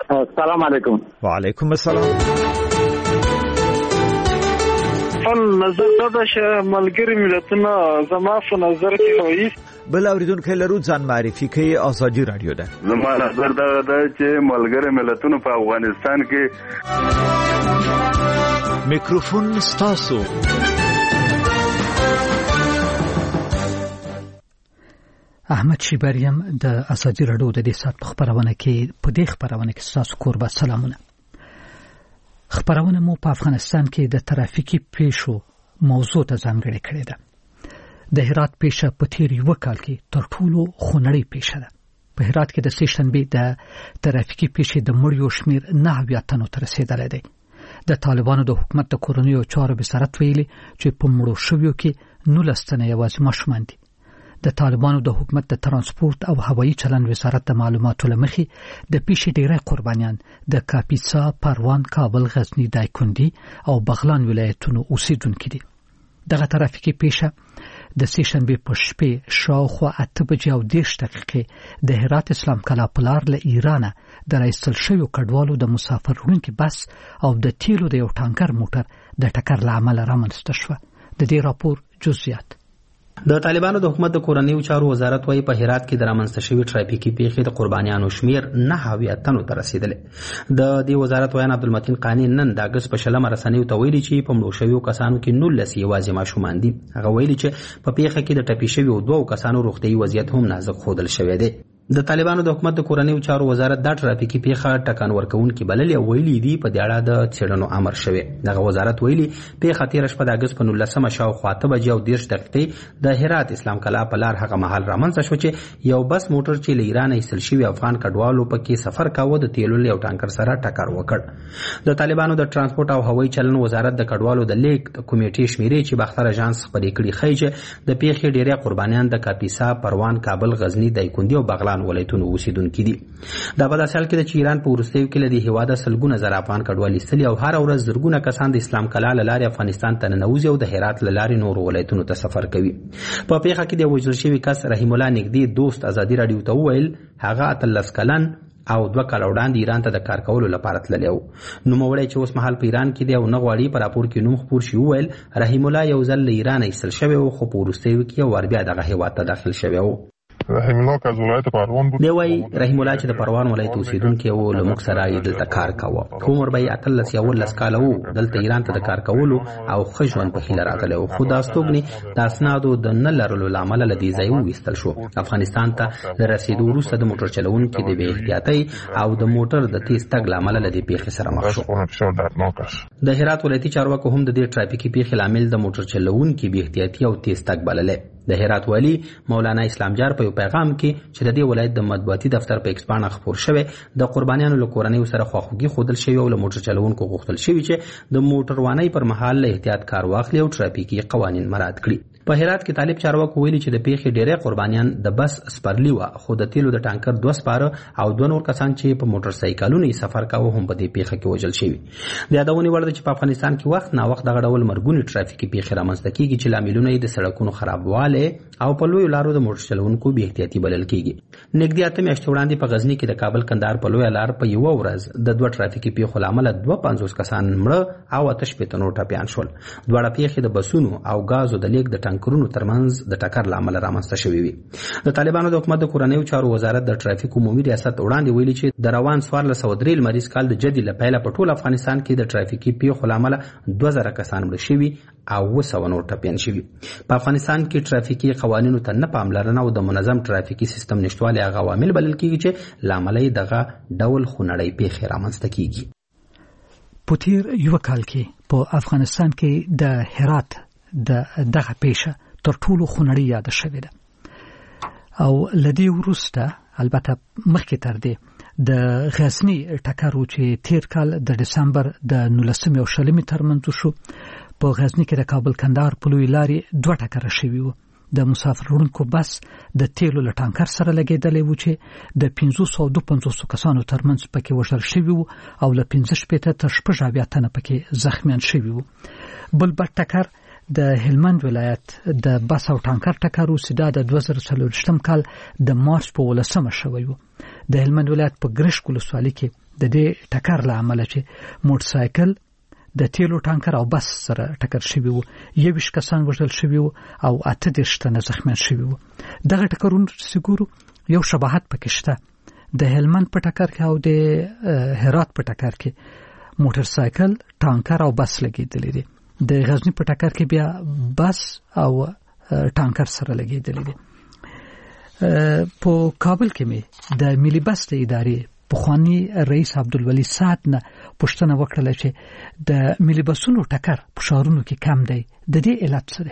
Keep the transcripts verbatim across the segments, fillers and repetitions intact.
السلام علیکم. وعلیکم السلام. خپل نظر دا چې ملګری ملتونه زما په نظر کې وایي. بل اوریدونکو لرو ځان معرفي کوي. آزادي رادیو ده. زما نظر دا ده چې ملګری ملتونه په افغانستان کې. میکروفون ستاسو. احمد شیبریم د آزادي رادیو د دې سات په خبرونه کې په دې خبرونه کې تاسو قربا سلامونه. خبرونه مو په افغانستان کې د ترافیکي پیښو موضوع ته ځانګړې کړې ده. د هرات پیښه په تیر یو کال کې تر ټولو خونړۍ پیښه ده. په هرات کې د سه شنبه د ترافیکي پیښې د مړیو شمیر نه اویا تنو ته رسیدلی دی. د طالبانو د حکومت د کورنیو چارو وزارت ویلي چې په مړو شویو کې نولس تنه یوازې ماشومان دي. د طالبانو د حکومت د ترانسپورت او هوایي چلند وزارت د معلوماتو لمخې د پیښې ډېری قربانیان د کاپیسا، پروان، کابل، غزنی، دایکنډي او بغلان ولایتونو اوسیدونکي دي. دغه ترافیکي پیښه د سه شنبه په شپې شاوخوا اته بجې او دېرش دقیقې د هرات اسلام کلا په لار له ایرانه د راایستل شویو کډوالو د مسافر وړونکي بس او د تیلو د یو ټانکر موټر د ټکر له امله رامنځته شوه. د دې راپور جزئیات. د طالبانو د حکومت د کورنیو چارو وزارت وايي په هرات کې د رامنځته شوی ټرافیکي پیښې د قربانیانو شمیر نه اویا تنو ته رسیدلی. د دې وزارت وایي عبدالمتین قانی نن د اګست په شلمه رسنیو ته ویلي چې په مړو شویو کسانو کې نولس یوازې ماشومان دي. هغه ویلي چې په پیښه کې د ټپي شویو دوو کسانو روغتیايي وضعیت هم نازک ښودل شوی دی. د طالبانو د حکومت د کورنیو چارو وزارت دا ټرافیکي پیښه ټکان ورکوونکي بللې او ویلي دي په دې اړه د څېړنو امر شوی. دغه وزارت ویلي پیښه تېره شپه د اګست په نولسمه شاوخوا اته بجې او دېرش دقیقې د هرات اسلام کلا په لار هغه مهال رامنځته شو چې یو بس موټر چې له ایران ایستل شوي افغان کډوالو پکې سفر کاوه د تیلو له یو ټانکر سره ټکر وکړ. د طالبانو د ترانسپورت او هوایي چلند وزارت د کډوالو د لیک کمیټې شمیرې چې باختر اژانس خبرې کړي ښیي چې د پیښې ډېری قربانیان د کاپیسا، پروان، کابل، غزنی، دایکنډي او بغلان ولایتونو اوسیدونکي دي. دا په داسې حال کې چې ایران په وروستیو کې له دې هېواده سلګونه زره افغان کډوال ایستلي او هره ورځ زرګونه کسان د اسلام کلا له لارې افغانستان ته ننوځي او د هرات له لارې نورو ولایتونو ته سفر کوي. په پیښه کې د وژل شوي کس رحیم الله نږدې دوست آزادي راډیو ته وویل هغه اتلس کلن او دوه کاله وړاندې ایران ته د کار کولو لپاره تللی و. نوموړی چې اوس مهال په ایران کې دی او نه غواړي په راپور کې نوم خپور شي وویل رحیم الله یو ځل له ایرانه ایستل شوی و خو په وروستیو کې یو وار بیا دغه هېواد ته داخل شوی و. رحیم الله که از ولایت پروان بود. دی وایي رحیم الله چې د پروان ولایت اوسیدونکی و له موږ سره یې دلته کار کاوه. عمر به یې اتلس یا اوولس کاله و. دلته ایران ته د کار کولو او ښه ژوند په هیله راغلی و خو دا استوګنې د اسنادو د نه لرلو له امله له دې ځای وویستل شو. افغانستان ته د رسېدو وروسته د موټر چلوونکي د بې احتیاطۍ او د موټر د تیز تګ له امله له دې پیښې سره مخ شو. د هرات ولایتي چارواکو هم د دې ټرافیکي پیښې لامل د موټر چلوونکي بې احتیاطي او تیز تګ بللی. د هرات والی مولانا اسلام جار په یو پیغام کې چې د دې ولایت د مطبوعاتي دفتر په ایکس باندې خبر شوی د قربانیانو له کورنیو سره خواخوږي ښودل شوی او له موټر چلوونکو غوښتل شوی چې د موټروانۍ پر مهال له احتیاط کار واخلي او ټرافیکي قوانین مراعات کړي. په هرات کې طالب چارواکو ویلي چې د پیښې ډېری قربانیان د بس سپرلی و خو د تیلو د ټانکر دوه سپاره او دوه نور کسان چې په موټر سایکلونو یې سفر کاوه هم په دې پیښه کې وژل شوي. د یادونې وړ ده چې په افغانستان کې وخت نا وخت دغه ډول مرګونې ټرافیکي پیښې رامنځته کېږي چې لاملونه یې د سړکونو خرابوالی او په لویو لارو د موټر چلوونکو بې احتیاطي بلل کېږي. نږدې اته میاشتې وړاندې په غزني کې د کابل کندهار په لویه لار په یوه ورځ د دوه ټرافیکي پیښو له امله دوه پنځوس کسان مړه او اته شپېته نور ټپیان شول. دواړه پیښې د بسونو او غازو د لیک د ټانکرونو ترمنځ د ټکر له امله رامنځته شوې وي. د طالبانو د حکومت د کورنیو چارو وزارت د ټرافیک عمومي ریاست وړاندې ویلي چې د روان څوارلس سوه درې لمریز کال د جدي له پیله په ټول افغانستان کې د ټرافیکي پیښو له امله دوه زره کسان مړه شوي او اوه سوه نور ټپیان شوي. په افغانستان کې ټرافیکي قوانینو ته نه پاملرنه او د منظم ټرافیکي سیستم نشتوالی هغه عوامل بلل کېږي چې له امله یې دغه ډول خونړۍ پیښې رامنځته کېږي. په تېر یوه کال کې په افغانستان کې د هرات د دغه پیښه تر ټولو خونړۍ یاده شوې ده او له دې وروسته البته مخکې تر دې د غزني ټکر و چې تېر کال د ډسمبر د نولسمې او شلمې ترمنځ شو. په غزني کې د کابل کندهار په لویې لارې دوه ټکره شوي وو. د مسافر وړونکو بس د تیلو له ټانکر سره لګېدلی و چې د پنځوس او دوه پنځوس کسانو ترمنځ پکې وژل شوي وو او له پنځه شپېته تر شپږ اویا تنه پکې زخمیان شوي وو. بل بد ټکر د هلمند ولایت د بس او ټانکر ټکر و چې دا د دوه زره څلوېښتم کال د مارچ په ولسمه شوی و. د هلمند ولایت په ګرشک ولسوالۍ کې د دې ټکر له امله چې موټر سایکل د تیلو ټانکر او بس سره ټکر شوی وو، یویشت کسان وژل شوي وو او اته دېرش تنه زخمیان شوي وو. دغه ټکرونه چې ګورو یو شباهت پکې شته، د هلمند په ټکر کې او د هرات په ټکر کې موټر سایکل، ټانکر او بس لګېدلې دي. د غزنی په ټکر کې بیا بس او ټانکر سره لګېدلې دي. په کابل کې مې د ملي بس د ادارې پخوانی رئیس عبدالولي سعد نه پوښتنه وکړه چې د ملي بسونو ټکر په ښارونو کې کم دی، د دې علت څه دی؟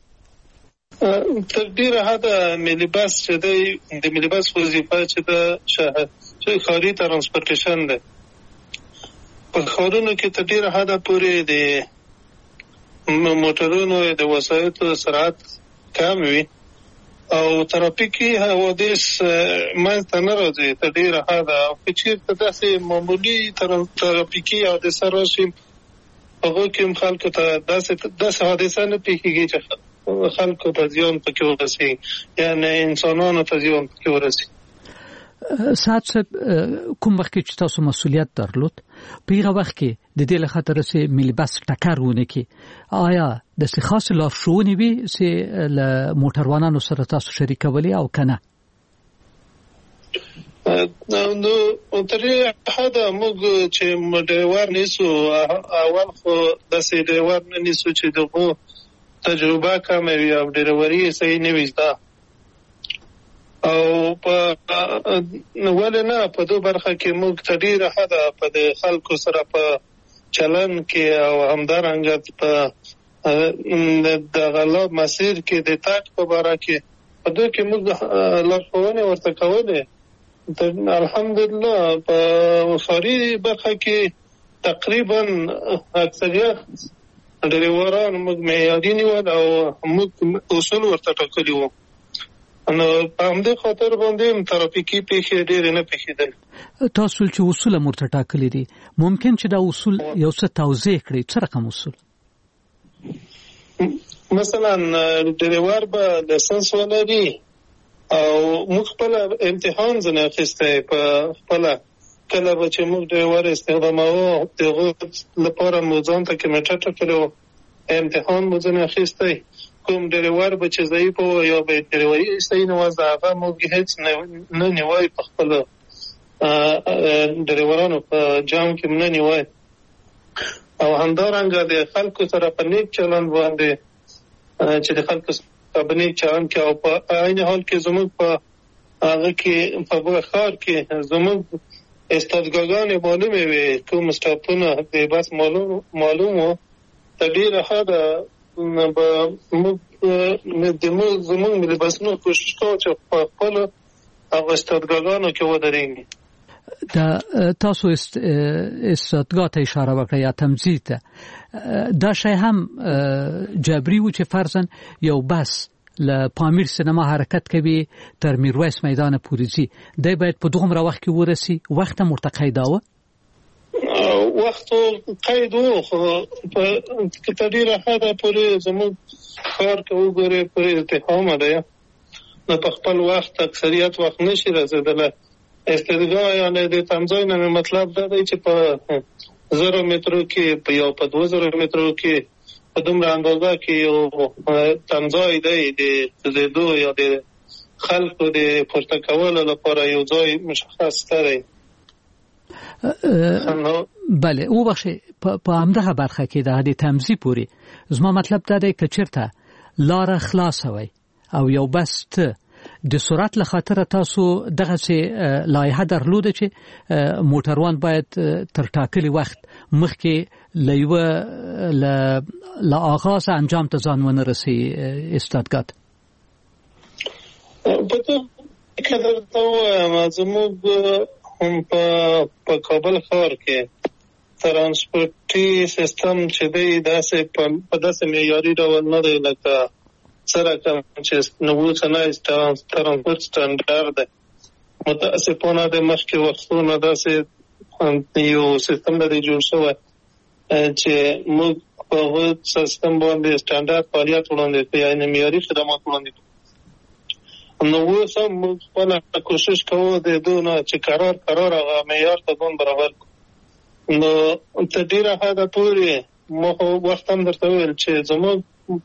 تر ډیره حده ملي بس چې دی د ملي بس وظیفه چې د شهر چې ښاري ترانسپورټیشن دی، په ښارونو کې تر ډیره حده پورې د موټرونو د وسایطو سرعت کم وي او ترافیکي حوادث منځته نه راځي تر ډیره حده. او که چېرته داسې معمولي ترافیکي حادثه راشي هغو کې هم خلکو ته داسې داسې حادثه نه پېښېږي چې خلکو ته زیان پکې ورسېږي، یعنې انسانانو ته زیان پکې ورسېږي. سعد صاحب، کوم وخت کې چې تاسو مسؤلیت درلود په هغه وخت کې د دې له خاطره چې ملي بس ټکر ونه کړي، آیا داسې خاصې لارښوونې وي چې له موټروانانو سره تاسو شریکولې او که نه؟ نو تر ډېره حده موږ چې ډریور نیسو اول خو داسې ډریور نه نیسو چې دغو تجربه کمه وي او ډریوري یې صحیح نه وي زده، او په ولې نه په دو برخه کې موږ تر ډېره حده په د خلکو سره په چلن کې او همدارنګه په د غلا مسیر کې د تاک په باره کې په دو کې موږ لارښوونې ورته کولې. الحمدلله په ښاري برخه کې تقریبا اکثریت ډریوران موږ معیاري نیول او موږ اصول ورته ټاکلي وو، نو په همدې خاطر باندې ترافیکي پیښې ډېرې نه پېښېدلې. تاسو چې اصول هم ورته ټاکلي دي، ممکن چې دا اصول یو څه توضیح کړئ؟ څه رقم اصول؟ مثلا ډریور به لایسنس ولري او موږ خپله امتحان ځنې اخیستی، په خپله کله به چې موږ ډریور استخداموو د هغو لپاره مو ځان ته کمیټه ټاکلې وه، امتحان مو ځنې اخیستی. کوم ډریور به چې ضعیف وو یا به ډریوري صحیح نه وه، هغه موږ هېڅ نه نیوی، په خپلو ډریورانو په جام کې نه نیوی. او همدارنګه د خلکو سره په نیک چلند باندې چې د خلکو سره په نیک چلند کې او په عین حال کې زموږ په هغه کې په ښار کې زموږ استادګاګانې معلومې وې، کوم سټاپونه د بس معلوم وو. تر ډېره حده به موږ د زموږ ملي بسونو کوشش کوو چې په خپلو هغه استادګاګانو کې ودرېږي. د تاسو استادګاه ته اشاره وکړه یا تمځي ته، دا شی هم جبري و چې فرضاً یو بس له پامیر سینما حرکت کوي تر میرویس میدان پورې ځي، دی باید په دغومره وخت کې ورسي؟ وخت هم ورته قیداوه؟ وخت قید وو، خو په تر ډېره حده پورې زموږ ښار کې وګورې پورې ازدحامه دی، نو په خپل وخت اکثریت وخت نشي رسېدلی. استدګاه یعنې د تمځای نه مطلب دا دی چې په زرو مترو کې په یا په دوه زرو مترو کې په دومره اندازه کې یو تمځای دی د ځېدو یا د خلکو د پورته کولو لپاره یو ځای مشخص دی. بله، او بخشي په همدغه برخه کې د هدي تمځي پورې زما مطلب دا دی که چېرته لاره خلاصه وي او یو بس ته د سرعت له خاطره تاسو دغه چې لایحه درلوده چې موټروان باید تر ټاکلي وخت مخکې له یوه له آغاز انجام ته ځان ونه رسي استادګاه ته؟ په ته که درته ووایم زموږ هم په کابل ښار کې ترانسپورټي سیستم چې دی داسې په داسې معیاري ډول نه دی لکه سره کوم چې نو اوسنی ترانسپورټ سټنډرډ دی. متاسفانه د مخکې وختونو داسې یو سیستم لري جوړ شوی چې موږ په هغه سیستم باندې سټنډرډ فعالیت وړاندې کوي، یعنې معیاري خدمات وړاندې کوي. نو اوس هم موږ خپله کوشش کوو د دو نه چې قرار قرار هغه معیار ته ځان برابر کړو. نو تر ډېره حده پورې ما خو وخت هم درته وویل چې زموږ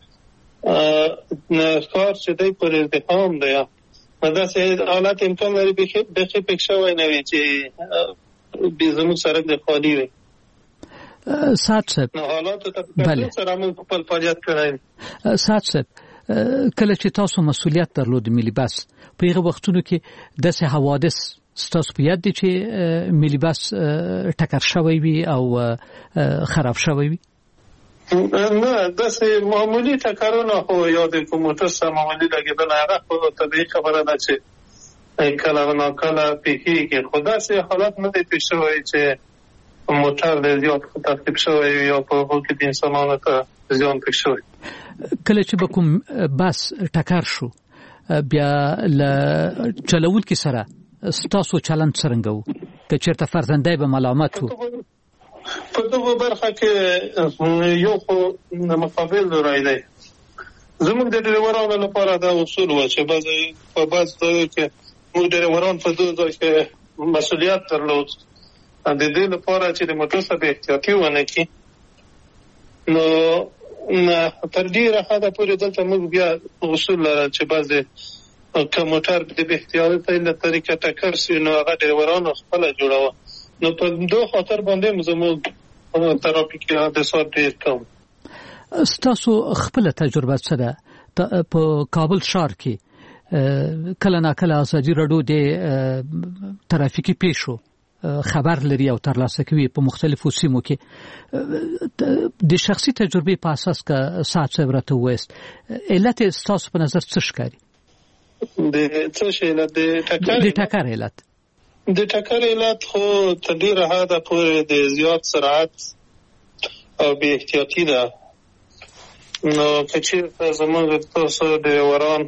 ښار چې دی پر ازدحام دی، داسې حالات امکان لري بیخي پک شوی نه وي چې زموږ سړک د خالي وي. سعد صاحب نو حالاتو ته سره موږ خپل فعالیت کړی. سعد صاحب کله چې تاسو مسؤلیت درلود ملي بس په هغه وختونو کې داسې حوادث ستاسو په یاد دي چې ملي بس ټکر شوی وي او خراب شوی وي؟ نه، داسې معمولي ټکرونه خو یا د کوم موټر سره معمولي لګېدل هغه خو طبیعي خبره ده چې کله ناکله پیښیږي، خو داسې حالات نه دی پېښ شوی چې موټر د زیات تخریب شوی یا په هغو کې د انسانانو ته زیان پېښ شوی. کله چې به کوم بس ټکر شو بیا له چلوونکي سره ستاسو چلند څرنګه و؟ که چېرته فرزندی به ملامت و؟ په دغو برخه کې یو خو مقابل رای دی. زموږ د ډریورانو لپاره دا اصول و چې بعضې په بعض ځایو کې موږ ډریوران په دغو ځای کې مسؤلیت درلود د دې لپاره چې د موټر څخه بې احتیاطي ونه کړي. نو تر ډېره حده پورې دلته موږ بیا اصول لرل چې بعضې که موټر د بې احتیاطۍ له طریقه ټکر شي نو هغه ډریورانو خپله جوړوه. نو په دو خاطر باندې زموږ ترافیکي حادثات ډېر کم. ستاسو خپله تجربه څه ده؟ په کابل ښار کې کله ناکله ازادي راډیو د ترافیکي پیښو خبر لري او ترلاسه کوي په مختلفو سیمو کې. د شخصي تجربې په اساس که سعد صاحب راته ووایست علت ستاسو په نظر څه ښکاري؟ د څه شي علت؟ د ټکر د ټکر علت د ټکر علت خو تر ډېره حده پورې د زیات سرعت او بې احتیاطي ده. نو که چېرته زموږ تاسو ډریوران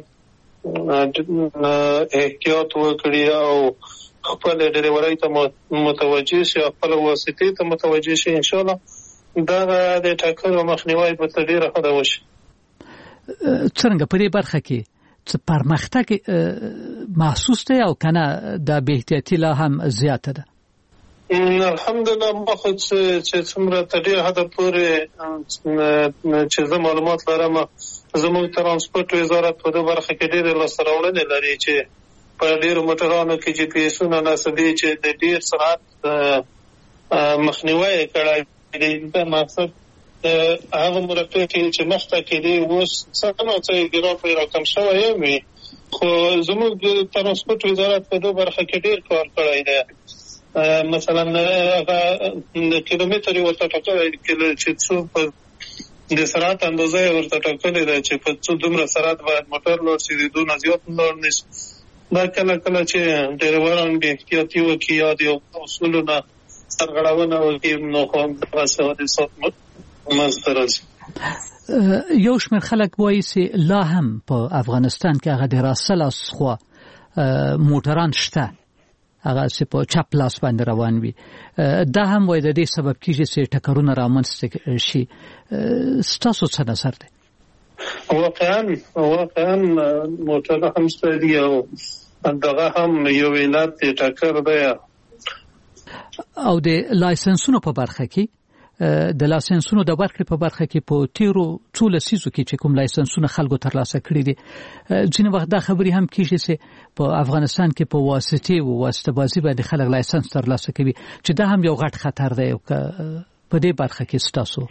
احتیاط وکړي او خپل ډریورۍ ته متوجه شي او خپل واسطې ته متوجه شي، انشاءالله دغه د ټکر مخنیوی به تر ډېره حده وشي. څرنګه په دې برخه کې څه پرمختګ محسوس دی او کنه د بې احتیاطي لا هم زیاته ده؟ الحمدلله ما خو چې څومره تر ډېره حده پورې چې زه معلومات لرم زموږ ترانسپورټ وزارت په دې برخه کې ډېرې لاسته راوړنې لري چې په ډېرو موټرانو کې جی پي ایسونه نصبي چې د ډېر سرعت مخنیوی کړی دی. دا مقصد هغه مرکې چې مخته کېدې اوس څه نه څه ګران پرې راکم شوی وي، خو زموږ ترانسپورټ وزارت په دې برخه کې ډېر کار کړی دی. مثلا هغه کیلومتر یې ورته ټاکلی چې څو په د سرعت اندازه یې ورته ټاکلې ده چې په څو دومره سرعت باید موټر لاړ شي، د دونه زیات لاړ نه شي. دا کله کله چې ډریوران بې احتیاطي وکړي یا د اصولو نه سرغړونه وکړي نو خو دغسې حادثات منځته راځي. یو شمېر خلک وایي چې لا هم په افغانستان کې هغه د راسه لاس خوا موټران شته هغه چې په چپ لاس باندې روان وي. دا هم وایي د دې سبب کېږي چې ټکرونه رامنځته شي. ستاسو څه نظر دی؟ واقعا واقعا موټر هم شته دي او دغه هم یو علت د ټکر دی. او د لایسنسونو په برخه کې د لایسنسونو د ورکړې په برخه کې په تیرو څو لسیزو کې چې کوم لایسنسونه خلکو ترلاسه کړي دي، ځینې وخت دا خبرې هم کېږي چې په افغانستان کې په واسطې او واسطه بازي باندې خلک لایسنس ترلاسه کوي چې دا هم یو غټ خطر دی. په دې برخه کې ستاسو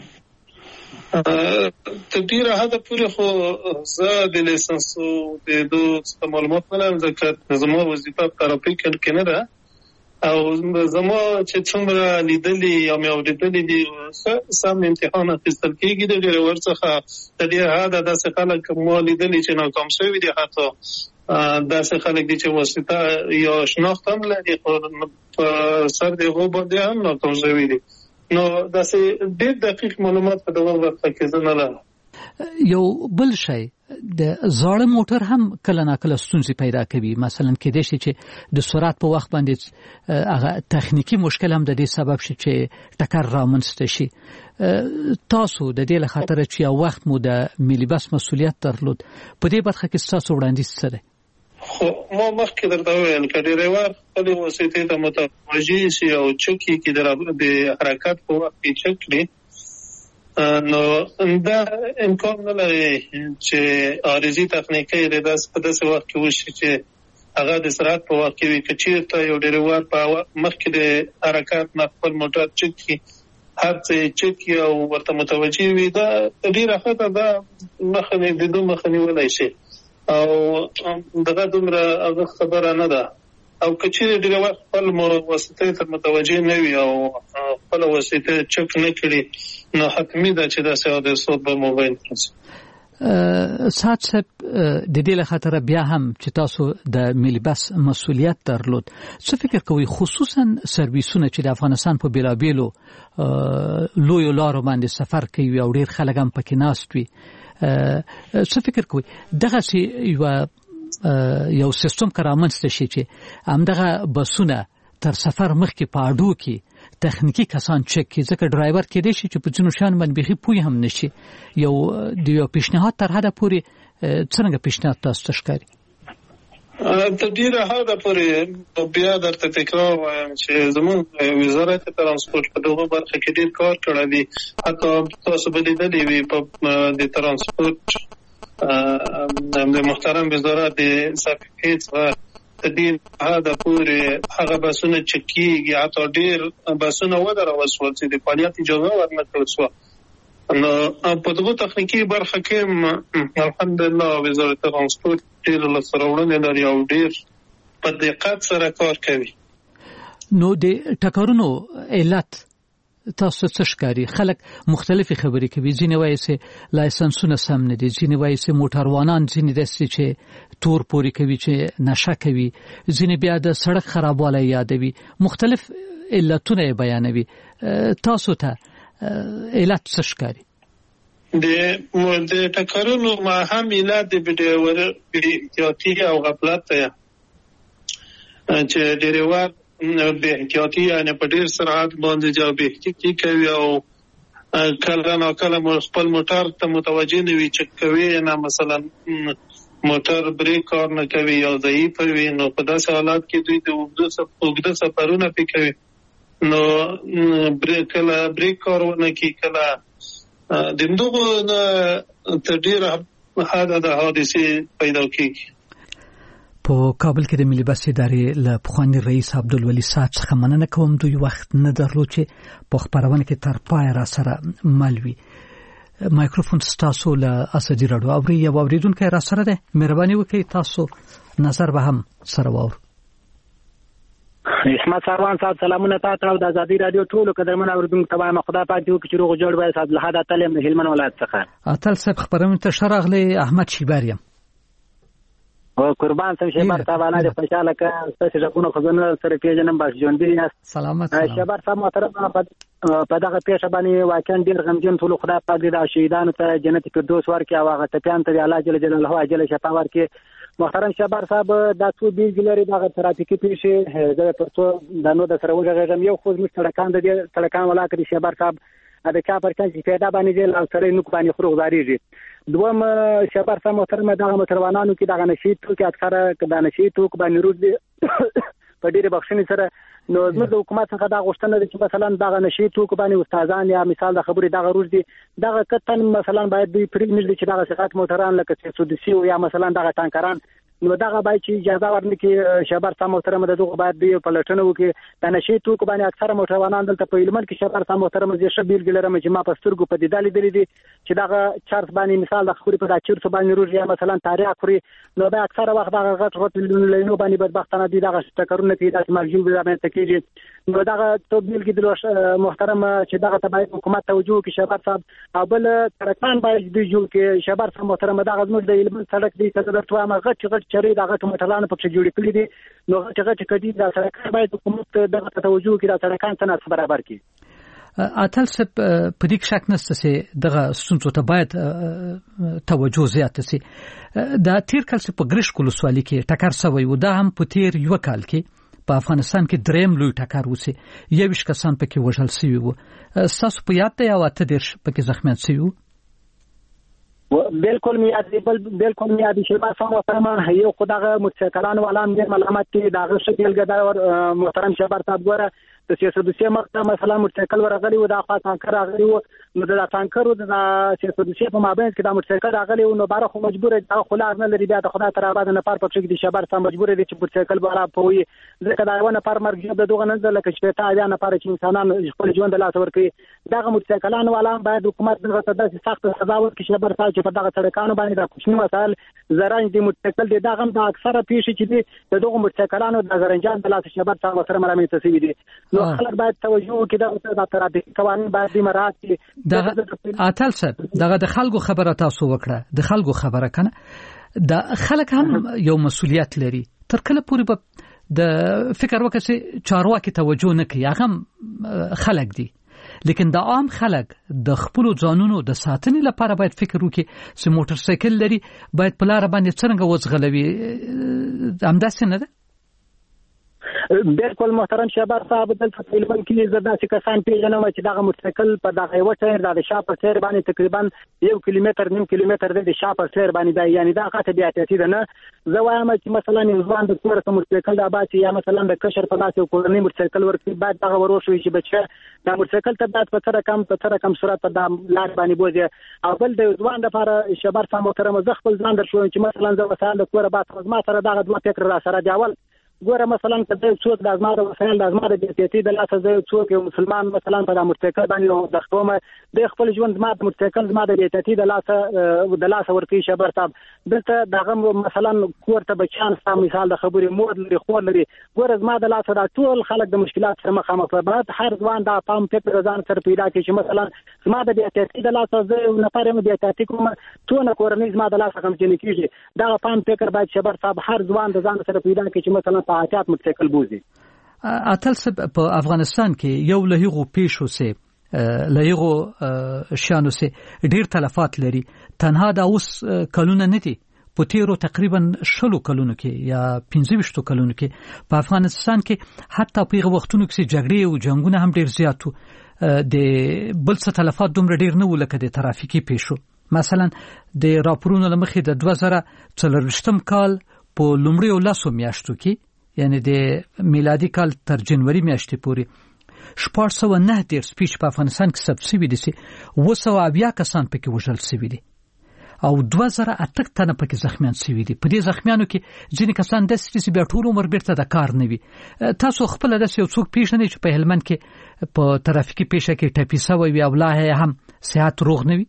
تر ډېره حده پورې خو زه د لایسنسو د دو معلومات نه لرم ځکه زما وظیفه ترافیک کې نه ده او زما چې څومره لیدلي یا مې اورېدلي دي سم امتحان اخیستل کېږي د ډریور څخه. د ډېره حده داسې خلک ما لیدلي چې ناکام شوي دي، حتی داسې خلک دي چې واسطه یا شناخت هم لري خو په سر د هغو باندې هم ناکام شوي دي. نو داسې ډېر دقیق معلومات په دغه برخه کې زه نه لرم. یو بل شی د زاړه موټر هم کله ناکله ستونزې پیدا کوي. مثلا کېدای شي چې د سرعت په وخت باندې هغه تخنیکی مشکل هم د دې سبب شي چې ټکر رامنځته شي. تاسو د دې له خاطره چې یو وخت مو د ملي بس مسؤلیت درلود په دې برخه کې ستاسو وړاندیز څه دی؟ خو ما مخکې درته ویل که ډریور خپلې وسیلې ته متوجه شي او چک یې کړي د حرکت په وخت کې چک کړي نو دا امکان نه لري چې عارضي تخنیکي د داس په داسې وخت کې وشي چې هغه د سرعت په وخت کې وي که چېرته یو ډریور په مخکې د حرکت نه خپل موټر چک کړي هر څه چک کړي او ورته متوجه وي دا ډېره ښه ده دا مخه د دوی مخه نیولی شي او دغه دومره هغه خبره نه ده او که چېرې ډریور خپل وسیلې ته متوجه نه وي او خپله وسیلې چک نه کړي نو حتمي ده چې داسې حادثو به موبایل راشي. سعد صاحب د دې له خاطره بیا هم چې تاسو د ملي بس مسؤلیت درلود څه فکر کوئ خصوصا سرویسونه چې د افغانستان په بیلابیلو لویو لارو باندې سفر کوي او ډېر خلک هم پکې ناست وي څه فکر کوئ دغسې یوه یو سیستم که رامنځته شي چې همدغه بسونه تر سفر مخکې په اډو کې تخنیکی کسان چک کړي ځکه ډرایور کېدای شي چې په ځینو شیانو باندې بیخي پوه هم نشي یو د یو پیشنهاد تر حده پورې څرنګه پیشنهاد تاسو ته ښکاري؟ تر ډېره حده پورې بیا درته تکرار وایم چې زموږ وزارت ترانسپورټ په دغه برخه کې ډېر کار کړی دی حتی تاسو به لیدلي وي په د ترانسپورټ د محترم وزارت د صفحې څخه تدین هغه پورې هغه بسونه چکیږي حتی ډېر بسونه ودرول شول چې د فعالیت اجازه ورنکړل شوه نو په دغه تخنیکي برخه کې الحمدلله وزارت ترانسپورټ ډېر لاسته راوړنې لري او ډېر په دقت سره کار کوي. نو د ټکرونو علت تاسو څه ښکاري؟ خلک مختلفې خبرې کوي ځینې وایي چې لایسنسونه سم نه دي ځینې وایي چې موټروانان ځینې داسې چې تور پورې کوي چې نشه کوي ځینې بیا د سړک خرابوالی یادوي مختلف علتونه یې بیانوي تاسو ته علت څه ښکاري؟ د د ټکرونو مهم علت د احتیاطي او غفلت دی چې ډریور به احتیاطي یعنی په ډیر سرعت باندې جواب احتیاطي کوي او کله نو کله خپل موټر ته متوجه نه وي چې کوي نه مثلا موټر بریک کار نه کوي یا ضعیف وي نو په داسې حالات کې دوی د اوږده سفرونه پې کوي نو بریک کله بریک کار ونه کوي کله د همدغو نه تر ډېره حده د حادثې پیدا کېږي. په کابل کې د ملي بس ادارې له پخواني رئیس عبدالولي صاحب څخه مننه کوم دوی وخت نه درلود چې په خپرونه کې تر پایه را سره مل وي. مایکروفون ستاسو له اسدي راډیو اوري یا اوریدونکو را سره ده مهرباني وکړئ تاسو نظر به هم سره واورو. اسمت سروان صاحب سلامونه تاسو او د ازادي رادیو ټولو قدرمن اوریدونکو ته وایم خدای پاک دې وکړي چې روغ جوړ وای صاحب له حدا تعلیم د هلمند ولایت څخه اتل صاحب خبرونه ته شراغله احمد شیباریم او قربان سم شبر صاحب نه د خوشاله ک ستاسو ژوند خزانه سره پیژنم باش جون دي سلامت شبر صاحب محترم په دغه پیښه باندې واقعا ډیر غمجن ټول خدای پاک دې د شهیدانو ته جنت فردوس ورکړي او هغه ټپیان ته الله جل جلاله اجل شفا ورکړي. محترم شبر صاحب دا څو بیلګلري دغه ترافیکي پیښې د پرتو د نو د سره وګړم یو خو مش تړکان د تړکان ولاکړي شبر صاحب د چا پر چې پیدا باندې د لاسره نو باندې خروغ زاریږي. دوم شبر صاحب محترم دغه متروانانو کې دغه نشي تو کې اکثره د نشي تو باندې روز دي په ډیره بخښنې سره نو زموږ د حکومت څخه دا غوښتنه ده چې مثلا دغه نشي تو باندې استادان یا مثال د خبرې دغه روز دي دغه کتن مثلا باید دوی پرې نږدې چې دغه ثقات موټران لکه سودسي او یا مثلا دغه ټانکران نو دغه باید چې اجازه ورنکړي شبر صاحب محترم دغه باید دی په لټنه وکړي د نشي تو باندې اکثره موټروانان دلته په هلمند کې شبر صاحب محترم زه شبیر ګلرم چې ما په سترګو په دې دالې دلې دي چې دغه چارج باندې مثال د خوري په دا چیرته باندې روز یا مثلا تاریخ خوري نو دا اکثره وخت دغه غټ غټ لینو باندې بدبختانه دي دغه ټکرونه کې داسې مرجو باندې تکیږي نو دغه توبیل کې د محترم چې دغه تبعید حکومت توجه کې شبر صاحب او بل ترکان باید د جو کې شبر صاحب محترم دغه زموږ د هلمند سړک دی چې د توامه غټ غټ چری دغه موټرانو پکې جوړ کړی دي نو غټ غټ کډي د سړکان باید حکومت دغه توجه کې د سړکان څخه برابر کړي. اتل سب په دې شک نشته چې دغه ستونزو ته باید توجه زیاته شي. دا تیر کال په ګرش کولو سوالي کې ټکر سوی و دا هم په تیر یو کال کې په افغانستان کې دریم لوی ټکر وسی یوش کسان پکې وژل شوی وو. تاسو په یاد دی او اته ډیر پکې زخمیان شوی وو؟ بالکل میاد بالکل میاد شباب صاحب محترم یو خدای متشکران ولام دې ملامت کې دا شکل ګدا محترم شباب صاحب ګوره د سیاست د سیمه مثلا متشکل ورغلی و دا خاص انکر راغلی و نو دا څنګه د سیاست د سیمه په مابین کې دا متشکل راغلی و نو بار خو مجبور دا خلار نه لري بیا د خدای تر آباد نه پر پټ کې د شباب صاحب مجبور دي چې متشکل بارا پوي ځکه دا ونه پر مرګ د دوغه نه لکه چې تا بیا نه پر چې انسانان خپل ژوند لاس ورکړي دا متشکلان ولام باید حکومت دغه د سخت سزا ورکړي شباب صاحب چې په دغه سړکانو باندې د کوچنی مسائل زرنج دي متشکل دي دا هم د اکثره پیښې چې دي د دغه متشکلانو د زرنجان د لاس شباب صاحب سره مرامې تسوي دي نو خلک باید توجه وکړي د ترافیک قوانین باید مراعات کړي دا اتل صاحب دغه د خلکو خبره تاسو وکړه د خلکو خبره کنه د خلک هم یو مسولیت لري تر کله پورې به د فکر وکړي چارواکي توجه نه کوي هغه خلک دي لیکن د عام خلک د خپل ځانونو د ساتنې لپاره باید فکر وکړي چې موټر سایکل لري باید په لار باندې څنګه وځغلوي همداسې نه ده بالکل محترم شباب صاحب دلته په لمن کې زدا چې کسان پیژنم چې دغه موټرسایکل په دغه وټر د شاپ سیر باندې تقریبا یو کیلومتر نیم کیلومتر د شاپ سیر باندې دی یعنی دا خاطر بیا ته دي نه زه وایم چې مثلا ځوان د کور ته موټرسایکل د اباسي یا مثلا د کشر په لاسو کورنۍ موټرسایکل ورکړي بعد دغه وروشوي چې بچا د موټرسایکل ته بعد په تر کم په تر کم سرعت په د لار باندې بوزي او بل د ځوان لپاره شباب صاحب محترم زه خپل ځان در شو چې مثلا زه وسایل د کور بعد ما سره دغه دوه فکر را سره دیول ګوره مثلا کله څوک د ازمار وسایل د ازمار د سیاسي د لاسه زه څوک یو مسلمان مثلا په د موټرسایکل باندې د خپل د خپل ژوند ما د موټرسایکل ما د سیاسي د لاسه د لاسه ورکی شبر صاحب دلته دغه مثلا کور ته بچان سم مثال د خبرې مور لري خور لري ګوره ما د لاسه د ټول خلک د مشکلات سره مخامخ بعد هر ځوان د پام فکر ځان سره پیدا کوي چې مثلا ما د سیاسي د لاسه زه نه پاره د سیاسي کوم ټول کورنۍ ما د لاسه کوم چې کیږي دا پام فکر باید شبر صاحب هر ځوان د ځان سره پیدا کوي چې مثلا احتیاط متشکل بوزي اتل سب په افغانستان کې یو لهغو پیښو سه لهغو شانو سه ډیر تلفات لري تنها دا اوس کلونه نه دي په تیرو تقریبا شلو کلونو کې یا پنځه ویشتو کلونو کې په افغانستان کې حتی په وختونو کې جګړې او جنگونه هم ډیر زیاتو د بل څه تلفات دومره ډیر نه ولکه د ترافیکي پیښو مثلا د راپورونو لمخې د دوه زره څلرویشتم کال په لومړیو لاسو میاشتو کې یعنی د میلادي کال تر جنوري میاشتې پورې شپږ سوه نه دېرش سپیچ په افغانستان کې ثبت شوي دي چې اوه سوه اویا کسان پکې وژل شوي دي او دوه زره اته تنه پکې زخمیان شوي دي په دې زخمیانو کې ځینې کسان داسې دي چې بیا ټول عمر بیرته د کار نه وي تاسو خپل داسې یو څوک پیژنئ چې په هلمند کې په ترافیکي پیښه کې ټپي شوی وي او لا هم صحت روغ نه وي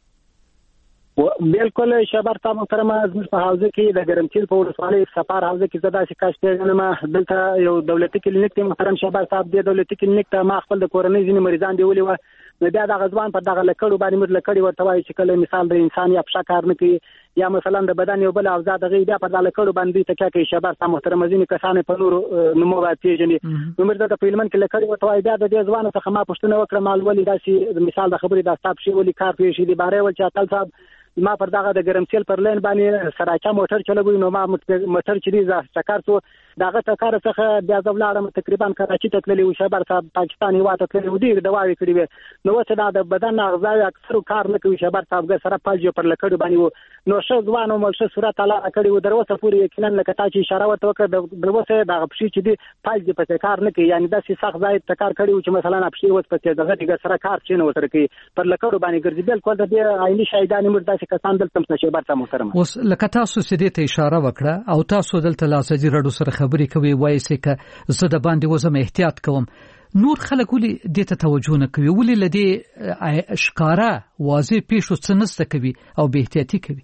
بالکل شباب صاحب محترم زموږ په حوزه کې د ګرمسیر په ولسوالۍ سفار حوزه کې زدا شکایت پیژنم دلته یو دولتي کلینیک ته محترم شباب صاحب د دولتي کلینیک ته ما خپل د کورنۍ ځینې مریضان دی ولي و نو بیا د غزوان په دغه لکړو باندې مر لکړی ورته وایي چې کله مثال د انسان یا په کار نه کوي یا مثلا د بدن یو بل اوزاد غي بیا په دغه لکړو باندې تکیا کوي شباب صاحب محترم ځینې کسان په نور نمو پیژني نو مرده د فلمن کې لکړی ورته وایي بیا د دې ځوان څخه ما پښتنه وکړه مال ولي داسي مثال د خبرې د استاب شي ولي کار پیښ دي باره ول چې اتل صاحب ما پر دغه د ګرمسیل پر لین باندې سراچا موټر چلوي نو ما موټر چری ز چکر سو دغه تکار څخه بیا ځولاړم تقریبا کراچي ته تللی و شبر صاحب پاکستان هوا ته تللی و ډیر دواوی کړی و نو چې دا د بدن اغذای اکثر کار نه کوي شبر صاحب ګ سره پاجو پر لکړو باندې نو شو ځوانو ملشه صورت الله کړی و دروسه پوری یقینا لکه تا چې اشاره وته وکړه دروسه د غپشي چې دی پاج په کار نه کوي یعنی د سخت ځای تکار کړی و چې مثلا اپشي وس په دغه دغه سره کار چینه وتر کوي پر لکړو باندې ګرځي بالکل د عیني شهیدان مردا چې کسان دلته شبر صاحب محترم اوس لکه تاسو سدې ته اشاره وکړه او تاسو دلته لاسجی رډو سره خبرې کوي وایي چې زه د باندې وزم احتیاط کوم نور خلک ولې دې ته توجه نه کوي ولې لدې اشکارا واضح پیښو څه نسته کوي او به احتیاطي کوي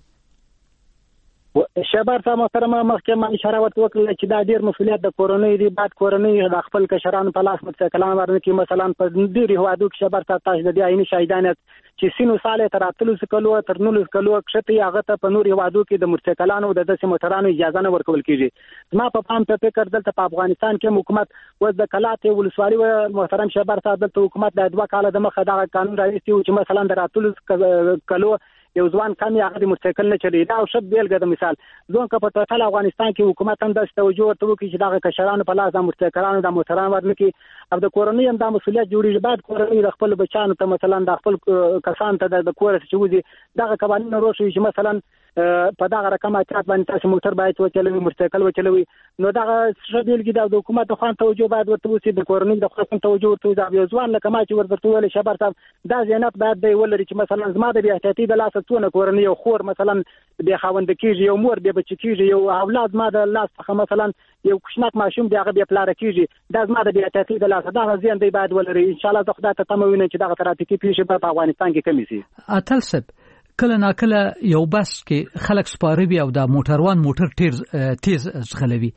شبر صاحب محترم مخکې ما اشاره وکړه چې دا ډیر مسولیت د کورنۍ دی بعد کورنۍ د خپل کشرانو په لاس متکلام ورنکي مثلا په ډیر هوادو کې شبر صاحب تاسو د عیني شهیدانت چې سینو ساله تر اتلو کلو تر نولو کلو کښته هغه ته په نور هوادو کې د مرتکلانو د داسې موټرانو اجازه نه ورکول کیږي ما په پام ته فکر دلته په افغانستان کې حکومت وز د کلات ولسوالي محترم شبر صاحب د حکومت د دوه کال د مخه دا قانون راوستي چې مثلا د اتلو کلو یو ځوان کم هغه د موټرسایکل نه چلی دا او شپ بیلګه د مثال ځون که په ټول افغانستان کې حکومت هم د توجه ورته وکړي چې دغه کشرانو په لاس د موټرسایکلانو د موټرانو ورنکي او د کورنۍ هم د مسولیت جوړیږي بعد کورنۍ د خپل بچانو ته مثلا د خپل کسان ته د کور څخه وځي دغه قوانین روشي چې مثلا په دغه رقم اعتراض باندې تاسو موټر باید وچلوي موټرسایکل وچلوي نو دغه شبیلګي د حکومت خو توجه باید ورته وسی د کورنۍ د خپل توجه ورته دا یو ځوان لکه ما چې ورته ویل شبر صاحب دا زینت باید دی ولري چې مثلا زما د بیا احتیاطي د لاس څونه کورنۍ او خور مثلا د خوند کېږي یو مور به بچ کېږي یو اولاد ما د لاس څخه مثلا یو کوچناک ماشوم دی هغه بیا پلار کېږي دا زما د بیا احتیاطي د لاس دا زین دی باید ولري ان شاء الله د خدای ته تموینه چې دغه ترافیکي پیښې په افغانستان کې کمی شي اتل سب کله ناکله یو بس کې خلک سپاروي او د موټروان موټر تیز تیز ځغلوي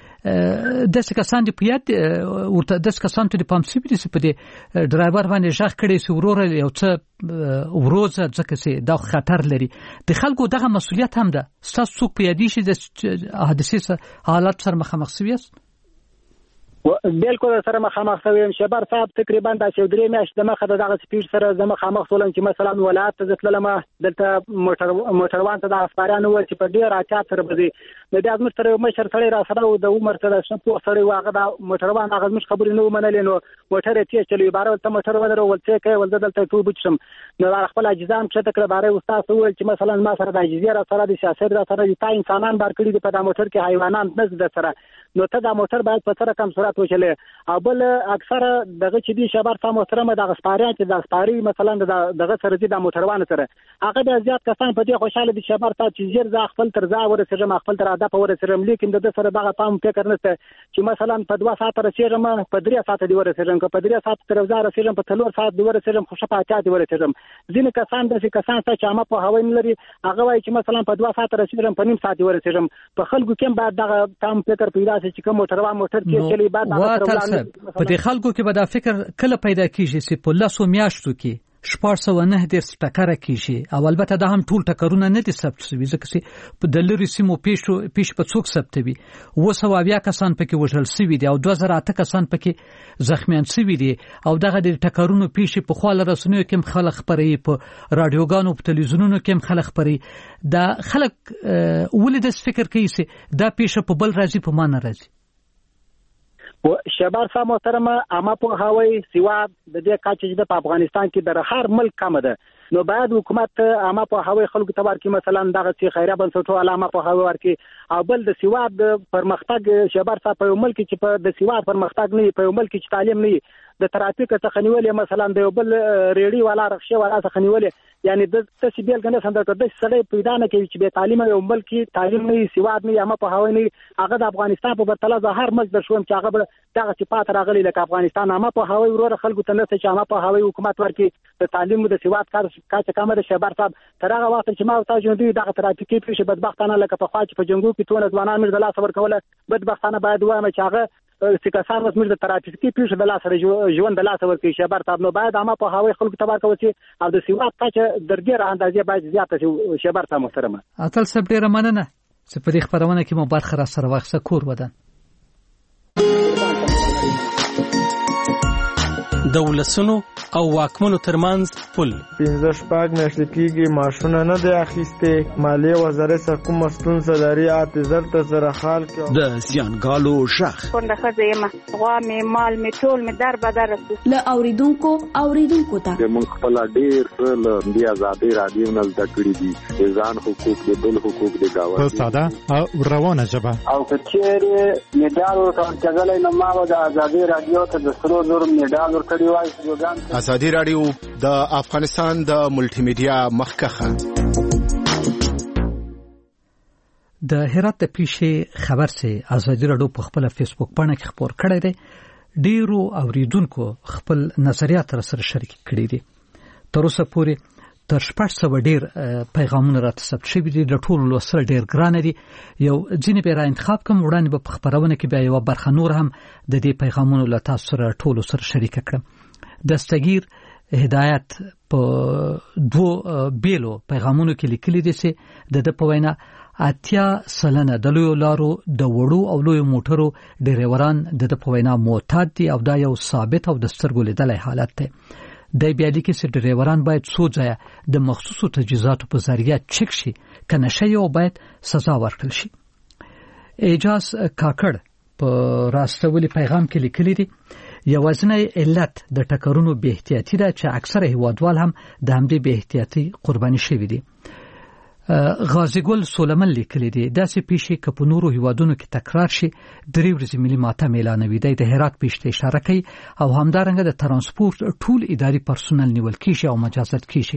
د څه کسان دی پیات ورته د څه کسان ته پام سی پی دي په دې ډرایور باندې ځخ کړي سي ورور یو څه وروزه ځکه سي دا خطر لري د خلکو دغه مسولیت هم ده تاسو څوک پیادي شي د حادثه حالات سره مخامخ سویاست بالکل سره مخامخ شوم شبر صاحب تقریبا د شودري میاشت د مخه دغه سپیډ سره د مخامخ ولم چې مثلا ولایت ته ځتلمه دلته موټر موټروان ته د افسرانو و چې په ډیر راکات سره بزي د دې ازمر سره مشر سره را سره او د عمر سره شپو سره واغه د موټروان هغه مش خبرې نو منلې نو موټر ته چلی بار ته موټر ودرو ولڅ کې ول دلته ټول بچم نو خپل اجزام چې تکره باره استاد ول چې مثلا ما سره د اجزیره سره د سیاست را سره د انسانان بار کړی په د موټر کې حیوانات نزد سره نو ته د موټر باید په سره کم سرعت وچلې او بل اکثره دغه چې دی شبر صاحب محترمه د غسپاریان چې د غسپاری مثلا دغه سره دي د موټروان سره هغه د زیات کسان په دې خوشاله دي شبر صاحب چې زیر ځ خپل تر ځا ورسېږم خپل تر اده په ورسېږم لیکن د سره دغه پام فکر نشته چې مثلا په دوه ساعت رسېږم په درې ساعت دی ورسېږم په درې ساعت تر ځا رسېږم په څلور ساعت دی ورسېږم خو شپه اته دی ورسېږم ځینې کسان د کسان ته چې ما په هوای نه لري هغه وایي چې مثلا په دوه ساعت رسېږم په نیم ساعت دی ورسېږم په خلکو کې بعد دغه پام فکر پیدا شي چې کوم موټروان موټر کې چلی بعد په دې خلکو کې به دا فکر کله پیدا کیږي چې په لاسو میاشتو کې شپږ سوه نه دېرش ټکره کیږي او البته دا هم ټول ټکرونه نه دي ثبت شوي ځکه چې په د لرې سیمو پیښو پیښ په څوک ثبتوي اوه سوه اویا کسان پکې وژل شوي دي او دوه زره اته کسان پکې زخمیان شوي دي او دغه د ټکرونو پیښې په خواله رسنیو کې هم خلک خپروي په راډیوګانو په تلویزیونونو کې هم خلک خپروي دا خلک ولې داسې فکر کوي چې دا پیښه په بل راځي په ما نه راځي و شبر صاحب محترمه اما په هوای سیوا د دې کاچې د افغانستان کې د هر ملک کم ده نو باید حکومت اما په هوای خلکو ته ورکړي مثلا دغه سی خیره بنسټو علامه په هوای ورکړي او بل د سیوا د پرمختګ شبر صاحب په ملک چې په د سیوا پرمختګ نه په ملک چې تعلیم نه د ترافیک څخه نیولې مثلا د یو بل ریډي والا رخصه والا څخه نیولې یعنی د تسبیل کنه څنګه کده سړی پیدا نه کوي چې به تعلیم یو ملک تعلیم نه سیوا نه اما په هوای نه هغه د افغانستان په برتله د هر ملک د شوم چې هغه دغه صفات راغلي لکه افغانستان اما په هوای ورور خلکو ته نه چې اما په هوای حکومت ورکړي د تعلیم د سیوا کار کاڅه کمه د شبر صاحب تر هغه وخت چې ما تاسو دوی دغه ترافیکي پیښه بدبختانه لکه په خوا چې په جنگو کې ټول ځوانان مر د لاس ورکوله بدبختانه باید وایم چې هغه سکاسان وسمر د ترافیکي پیښه د لاس سره ژوند د لاس ورکړي شبر صاحب نو باید اما په هوای خلکو ته ورکوي او د سیوا کاڅه درګره اندازې باید زیاته شي شبر صاحب محترمه اتل سب ډیره مننه چې په دې خبرونه کې مو برخه را سره واخصه کور ودان دولسونو او واکمنو ترمنځ پل پنځه شپږ میاشتې کېږي معاشونه نه دی اخیستې مالیې وزارت سره کومه ستونزه لري اعتذار ته سره حال کې د زیانګالو شخ کونډه ښځه یم غوا مې مال مې ټول مې در بدر له اوریدونکو اوریدونکو ته موږ خپل ډېر څه له دې ازادي رادیو نه زده کړي دي ځان حقوق د بل حقوق د گاونډي په ساده او روانه ژبه او کچېره میډال ورکړل کېدل نو ما د ازادي رادیو ته د سرو زر میډال ورکړی وای ازادي رادیو د افغانستان د ملټي میډیا مخکخه د هرات د پیښې خبر سه ازادي رادیو په خپل فیسبوک باندې کې خبر کړی دی ډیرو اوریدونکو خپل نظریات سره شریک کړي دي تر اوسه پورې تر شپږ سوه ډیر پیغامونه راته ثبت شوي دي د ټولو لوستل ډیر ګران دي یو ځینې به را انتخاب کوم وړاندې په خبرونه کې بیا یو برخه نور هم د دې پیغامونو له تاسو سره ټولو سره شریک کړم دستگیر هدایت په دوه بیلو پیغامونو کې لیکلي دي چې د د په وینا اتیا سلنه د لوی لارو د وړو او لوی موټرو ډریوران د د په وینا معتاد دي او دا یو ثابت او د سترګو لیدلای حالت دی د بیا لیکي چې ډرایوران باید څو ځای د مخصوصو تجهیزاتو په ذریعہ چک شي کنه شي او باید سزا ورکړل شي. اعجاز کاکړ په راستولي پیغام کې لیکلي دي یوازینی علت د ټکرونو بې احتیاطي ده چې اکثره هیوادوال هم د همدې بې احتیاطي قرباني شوي دي. غازی ګل سولمن لیکلي دي داسې پیښې که په نورو هیوادونو کې تکرار شي درې ورځې ملي ماتم اعلانوي. دی د هرات پیښې ته اشاره کوي او همدارنګه د ترانسپورت ټول اداري پرسونل نیول کیږي او مجازات کیږي.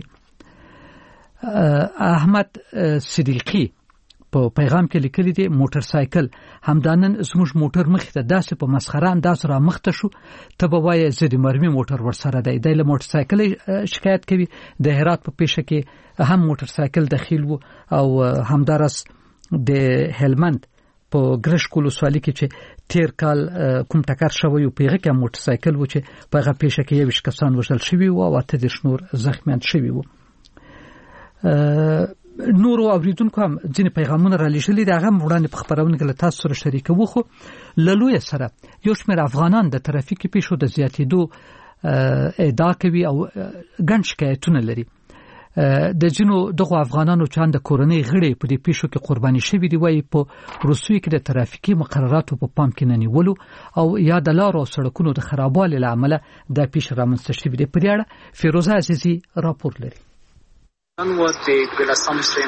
احمد صدیقی په پیغام کې لیکلي دي موټر سایکل همدانن زموږ موټر مخې ته داسې په مسخره انداز را مخته شو ته به وایې زه د مرمي موټر ورسره دی. دی له موټر سایکل شکایت کوي. د هرات په پیښه کې هم موټر سایکل دخیل وو او همدارس د هلمند په ګرش کولو سوالی کې چې تیر کال کوم ټکر شوی او پیغه کې موټر سایکل و چې په هغه پیښه کې یو کسان وژل شوی او اته د شنور زخمیان شوی وو. نورو اوریدونکو هم ځینې پیغامونه را لېږلي دي هغه وړاندې په خپرونه کې له تاسو سره شریکوو. خو له لویه سره یو شمېر افغانان د ترافیکي پیښو د زیاتېدو ادعا کوي او ګڼ شکایتونه لري. د ځینو دغو افغانانو چې د کورنۍ غړي په دې پیښو کې قرباني شوي دي وایي په روسیې کې د ترافیکي مقرراتو په پام کې نه نیولو او یا د لارو او سړکونو د خرابوالي له امله دا پیښه رامنځته شوې ده. په دې اړه فیروزه عزیزي راپور لري. نن و د بلسم سیم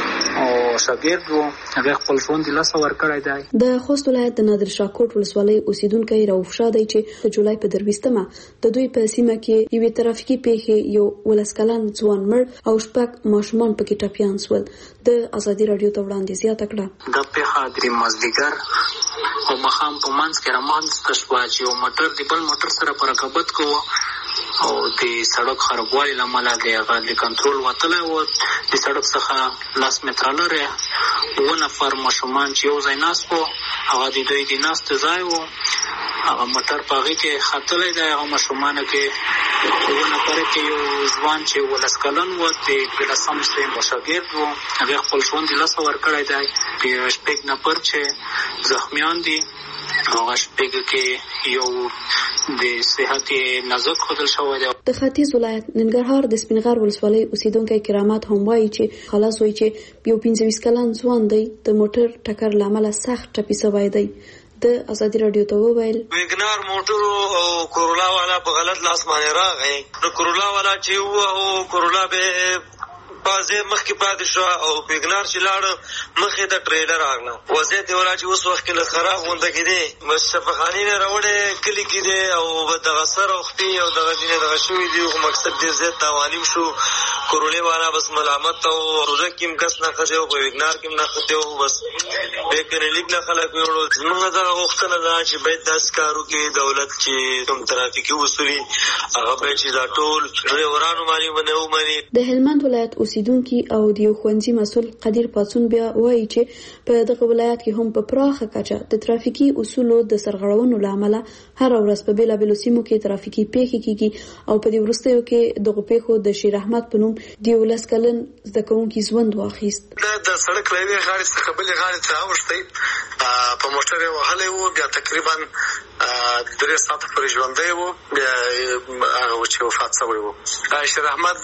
او شاګرد وو هغه خپل ژوند د لاس ورکړی دی. د خوست ولایت د نادر شاه کوټ ولسوالۍ اوسیدونکو راوښه دی چې د جولای په درويستمه د دوی په سیمه کې یو ترافیکي پیښه یو ولسکلان ځوان مړ او شپږ ماشومان پکې ټپیان شول. د ازادي رادیو ته وړاندې زیاته کړه د پیښه د مازدیګر او مخام په منځ کې رامنځته شوه چې یو موټر د بل موټر سره په رکابت کوو او د سړک خرابوالي له امله د هغه د کنټرول وتلی و. د سړک څخه لس متره لرې اووه نفر ماشومان چې یو ځای ناست وو هغه د دوی د ناستې ځای و. هغه موټر په هغې کې ختلی دی. هغه ماشومانو کې اووه نفره کې یو ځوان چې اوولس کلن و د بلسم سیم شاګرد و هغې خپل ژوند د لاسه ورکړی دی. شپږ نفر چې زخمیان دي هغه شپږو کې یو د صحت نازک ښودل شوی دی. د ختیځ ولایت ننګرهار د سپینغر ولسوالۍ اوسیدونکي کرامات هم وایي چې خلاص وایي چې یو پنځه ویشت کلن ځوان دی د موټر ټکر له امله سخت ټپي شوی دی. د ازادي رادیو ته وویل ویګنار موټر او کورولا والا په غلط لاس باندې راغی. نو کورولا والا چې و او کورولا به بازه مخکې پاتې شو او ویګنار چې لاړ مخې ته ټریلر راغله. وضعیت ولا چې اوس وخت کې له خراب غونډه کې دی بس شفاخاني نه راوړې کلی کې دی او دغه سر او خپې او دغه ځینې دغه شوي دي. خو مقصد ډېر زیات تاوانیم شو. کورولې والا بس ملامت او روزه کې هم کس نه ښځې او په ویګنار کې هم نه ښځې او بس بې کلیلیک نه خلک ویوړو. زمونږ دغه غوښتنه ده چې باید داسې کار وکړي دولت چې کوم ترافیکي اصول وي هغه باید چې دا ټول ډرایورانو باندې ونه ومني. د هلمند ولایت اوسیدونکي او د یو ښوونځي مسؤل قدیر پاڅون بیا وایي چې په دغه ولایت کې هم په پراخه کچه د ترافیکي اصولو د سرغړونو له امله هر ورځ په بېلابېلو سیمو کې ترافیکي پیښې کېږي او په دې وروستیو کې دغو پیښو د شیر احمد په نوم د یولس کلن زده کوونکي ژوند واخیست. د سړک له یوې غاړې څخه بلې غاړې ته اوښتی په موټر یې وهلی و. بیا تقریبا درې ساعته پورې ژوندی و. بیا هغه و چې وفات شوی و. شیر احمد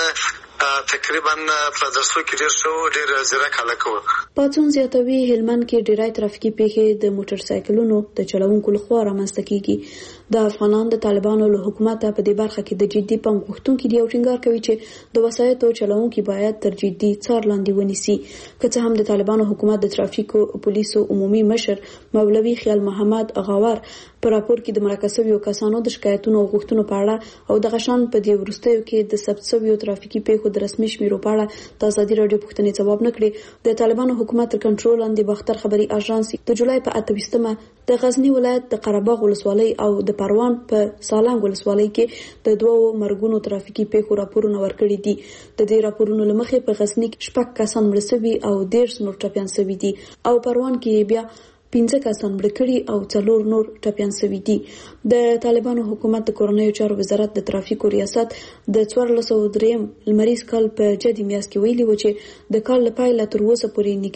تقریبا په درسو کې ډېر شو ډېر زیرک هلک و. پاڅون زیاتوي هلمند کې ډېری ترافیکي پیښې د موټر سایکلونو د چلوونکو لخوا رامنځته کېږي. د افغانان د طالبانو له حکومته په دې برخه کې د جدي پام غوښتونکي دي او ټینګار کوي چې د وسایطو چلوونکي باید تر جدي څار لاندې ونیسي. که څه هم د طالبانو حکومت د ترافیکو پولیسو عمومي مشر مولوي خیال محمد غاور په راپور کې د مرکه شویو کسانو د شکایتونو او غوښتنو په اړه او د غشان په دې وروستیو کې د ثبت شویو ترافیکي پیښو د رسمي شمیرو په اړه د ازادي رادیو پوښتنې ځواب نه کړي. د طالبانو حکومت تر کنټرول لاندې باختر خبري اژانس د جولای په اته ویشتمه د غزنی ولایت د قرهباغ ولسوالۍ او د پروان په سالنګ ولسوالۍ کې د دوو مرګونو ترافیکي پیښو راپورونه ورکړي دي. د دې راپورونو لمخې په غزنی کې شپږ کسان مړ شوي او ډېر نور ټپیان شوي دي او پروان کې بیا پنځه کسان مړ کړي او څلور نور ټپیان شوي دي. د طالبانو حکومت د کورنیو چارو وزارت د ترافیکو ریاست د څوارلس سوه دریم لمریز کال په جدي میاشت کې ویلي و چې د کال له پیله تر اوسه پورې نږدې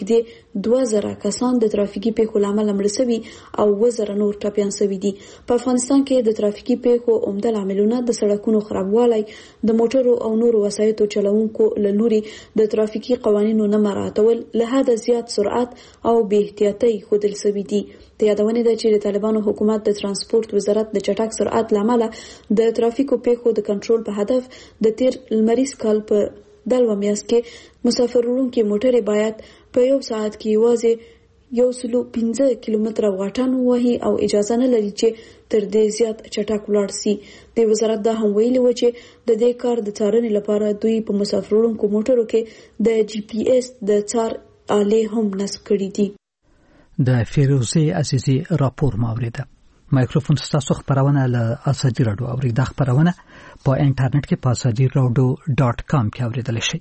دوه زره کسان د ترافیکي پیښو لامل مړ شوي او اووه زره نور ټپيان شوي دي. په افغانستان کې د ترافیکي پیښو عمده لاملونه د سړکونو خرابوالی، د موټرو او نورو وسایطو چلوونکو له لوري د ترافیکي قوانینو نه مراعاتول، له حده زیات سرعت او بې احتیاطۍ ښودل شوي دي. د یادونې ده چې د طالبانو حکومت د ترانسپورت وزارت د چټک سرعت لامل د ترافیکو پیښو د کنټرول په هدف د تیر لمریز کال په دلوه میاشت کې مسافر وړونکي موټرې باید په یو ساعت کې یوازې یو سلو پنځه کیلومتره واټن ووهي او اجازه نه لري چې تر دې زیات چټک ولاړ شي. د وزارت دا هم ویلي و چې د دې کار د څارنې لپاره دوی په مسافر وړونکو موټرو کې د جی پی ایس د څار آلې هم نصب کړي دي. د فیروزه عزیزی راپور ماوریده. مایکروفون ستاسو خبرونه له اساجي رادیو اوري. د خبرونه په انټرنیټ کې په اساجي رادیو ډاټ کام کې اوریدل شي.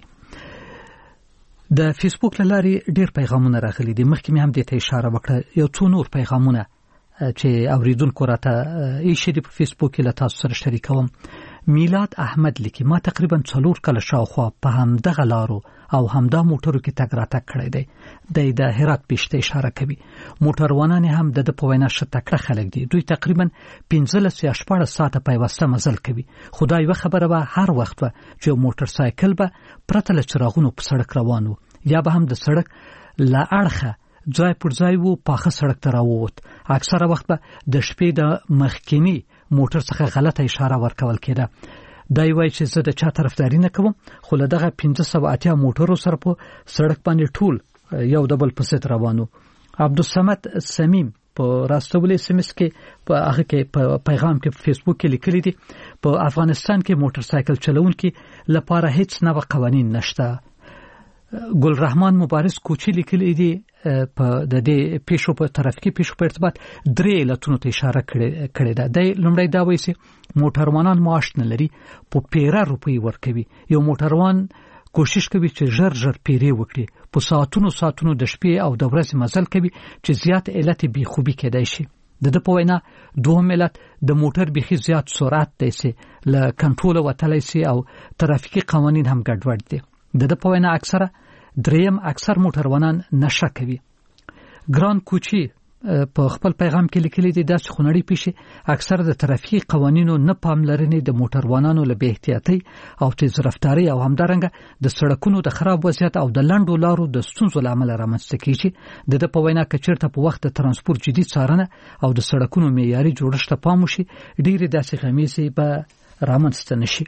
د فیسبوک لارې ډیر پیغامونه راغلي دي. مخکې مې هم د ته اشاره وکړه. یو څو نور پیغامونه چې اوریدونکو راته یې شې په فیسبوک کې له تاسو سره شریکوم. میلاد احمد لیکي ما تقریبا څلور کله شاوخوا په همدغه لارو او همدا موټرو کې تګ راتګ کړی دی. د هرات پیشته اشاره کوي. موټروانان هم د په وینا شتکړه خلک دي. دوی تقریبا پنځلس یا شپږ ساعته په واسطه مزل کوي. خدای و خبره به هر وخت و چې موټر سایکل به پرته له چراغونو په سړک روانو یا به هم د سړک لا اړخه ځای پر ځای وو پاخه سړک ته راووت. اکثره وخت به د شپې د مخکینی موټر څخه غلطه اشاره ورکول کېده. دا وایي چې زه د چا طرفداري نه کوم، خو له دغه پنځه سوه اتیا موټرو سره په سړک باندې ټول یو د بل په ست روانو. عبدالصمد سمیم په راستولې سیمس کې په هغه کې په پیغام کې په فیسبوک کې لیکلي دي په افغانستان کې موټر سایکل چلوونکي لپاره هیڅ نوع قوانین نشته. ګل رحمان مبارز کوچی لیکلی دی په د دې پیښو په ترافیکي پیښو په ارتباط درې علتونو ته اشاره کړې ده. د لومړی دا وایي چې موټروانان معاش نه لري، په پیره روپۍ ورکوي. یو موټروان کوشش کوي چې ژر ژر پیری وکړي، په ساعتونو ساعتونو د شپې او د ورځې مزل کوي چې زیات علت بی خوبي کېدای شي. د د په وینا دوهم علت د موټر بيخي زیات سرعت دی چې له کنټرول وتلی سي او ترافیکي قوانین هم ګډوډ دي. د د په وینا اکثره دریم اکثر موټروانان نشه کوي. ګران کوچی په خپل پیغام کې لیکلي دي داسې خونړۍ پیښې اکثر د ترافیکي قوانینو نه پاملرنې د موټروانانو له بې احتیاطۍ او تیز رفتارۍ او همدارنګه د سړکونو د خراب وضعیت او د لنډو لارو د ستونزو له امله رامنځته کیږي. د د په وینا که چېرته په وخت د ترانسپورت جدي څارنه او د سړکونو معیاري جوړښت ته پام وشي ډېرې داسې غمیزې به رامنځته نشي.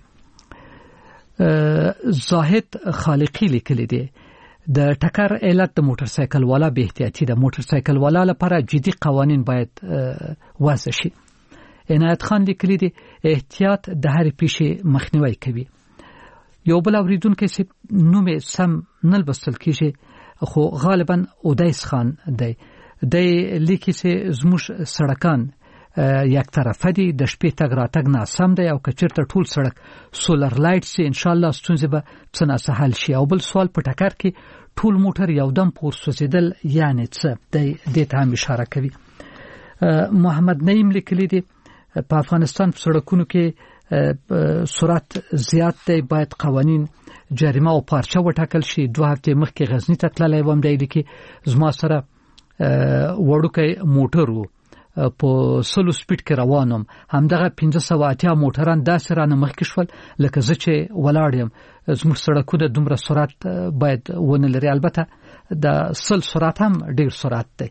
زاهد خالقی لیکلی دی د ټکر علت د موټر سایکل والا به احتیاطي ده. موټر سایکل والا لپاره جدي قوانین باید وضع شي. عنایت خان لیکلی دی احتیاط د هر پیښې مخنیوي کوي. یو بل اوریدونکو چې نوم سم نه لوستل کیږي خو غالبا اودیس خان دی. د لیکي چې زموږ سړکان یک طرفه دي، د شپې تګ راتګ ناسم دی او که چېرته ټول سړک سولر لایټ سي انشاءالله ستونزې به څه ناڅه حل شي. او بل سوال په ټکر کې ټول موټر یو دم پور سوځېدل یعنې څه دی، دې ته هم اشاره کوي. محمد نعیم لیکلی دی په افغانستان په سړکونو کې سرعت زیات دی، باید قوانین جریمه او پارچه وټاکل شي. دوه هفتې مخکې غزني ته تللی وم، دی لیکي زما سره وړوکی موټر و په سلو سپیډ کې روانم، همدغه پنځه سوه اتیا موټران داسې رانه مخکې شول لکه زه چې ولاړ یم. زموږ سړکونه دومره سرعت باید ونه لري، البته د سل سرعت هم ډیر سرعت دی.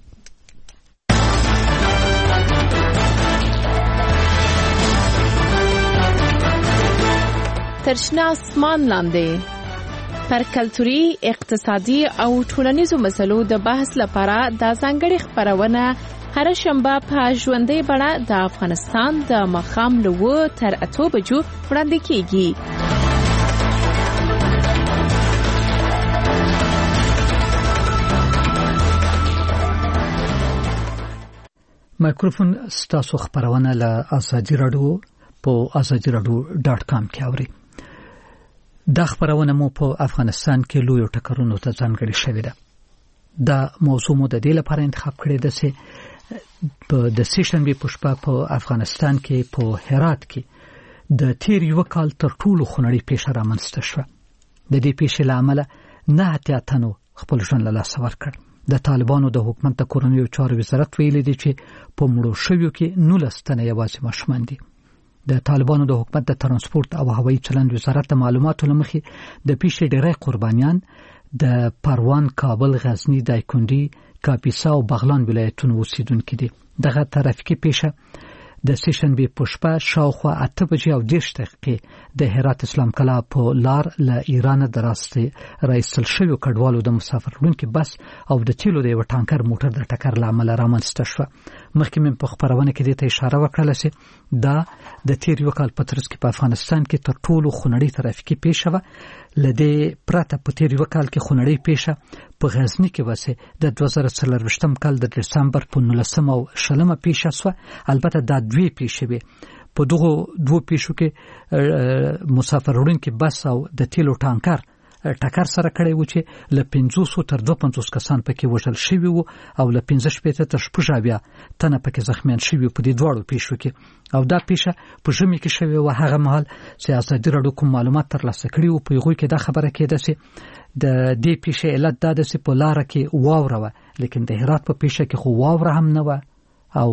تر شنه اسمان لاندې پر کلتوري، اقتصادي او ټولنیزو مسلو د بحث لپاره د ځانګړي خبرونه هر شنبه په ژوندۍ بڼه د افغانستان د ماښام له اوه تر اتو بجو وړاندې کیږي. مایکروفون ستاسو خبرونه له آزادي رادیو په آزادي رادیو ډاټ کام کې اوري. دا خبرونه مو په افغانستان کې لوی ټکرونو ته ځانګړې شوې ده. دا موضوع مو د دې لپاره انتخاب کړې ده چې په د سیشنبه په شپه په افغانستان کې په هرات کې د تیر یو کال تر ټولو خونړۍ پیښه رامنځته شوه. د دې پیښې له امله نه اتیا تنو خپل ژوند له لاسه ورکړ. د طالبانو د حکومت د کورنیو چارو وزارت ویلي دی چې په مړو شویو کې نولس تنه یوازې ماشومان دي. د طالبانو د حکومت د ترانسپورت او هوایي چلند وزارت د معلوماتو لمخې د پیښې ډېری قربانیان د پروان، کابل، غزنی، دایکنډي، کاپیسا او بغلان ولایتونو اوسیدونکي دي. دغه ترافیکي پیښه د سهشنبه په شپه شاوخوا اته بجې او دېرش دقیقې د هرات اسلام کلا په لار له ایران د راستې راایستل شویو کډوالو د مسافر وړونکي بس او د تیلو د یو ټانکر موټر د ټکر له امله رامنځته شوه. مخکې مې په خبرونه کې دې ته اشاره وکړله چې دا د تیر یو کال په ترڅ کې په افغانستان کې تر ټولو خونړۍ ترافیکي پیښه وه. له دې پرته په تیر یو کال کې خونړۍ پیښه په غزنی کې وسه د دوه زره څلرویشتم کال د دسمبر په نولسمه او شلمه پیښه سوه. البته دا دوی پیښې وې. په دغه دوه پیښو کې مسافر وړونکي بس او د تیلو ټانکر ټکر سره کړی و چې له پنځوس تر دوه پنځوس کسان پکې وژل شوي وو او له پنځه شپېته تر شپږ اویا تنه پکې زخمیان شوي په دې دواړو پیښو کې. او دا پیښه په ژمي کې شوې وه. هغه مهال چې ازادي راډیو کوم معلومات ترلاسه کړي وو په هغوی کې دا خبره کېده چې د دې پیښې علت دا ده چې په لاره کې واوره وه، لیکن د هرات په پیښه کې خو واوره هم نه وه او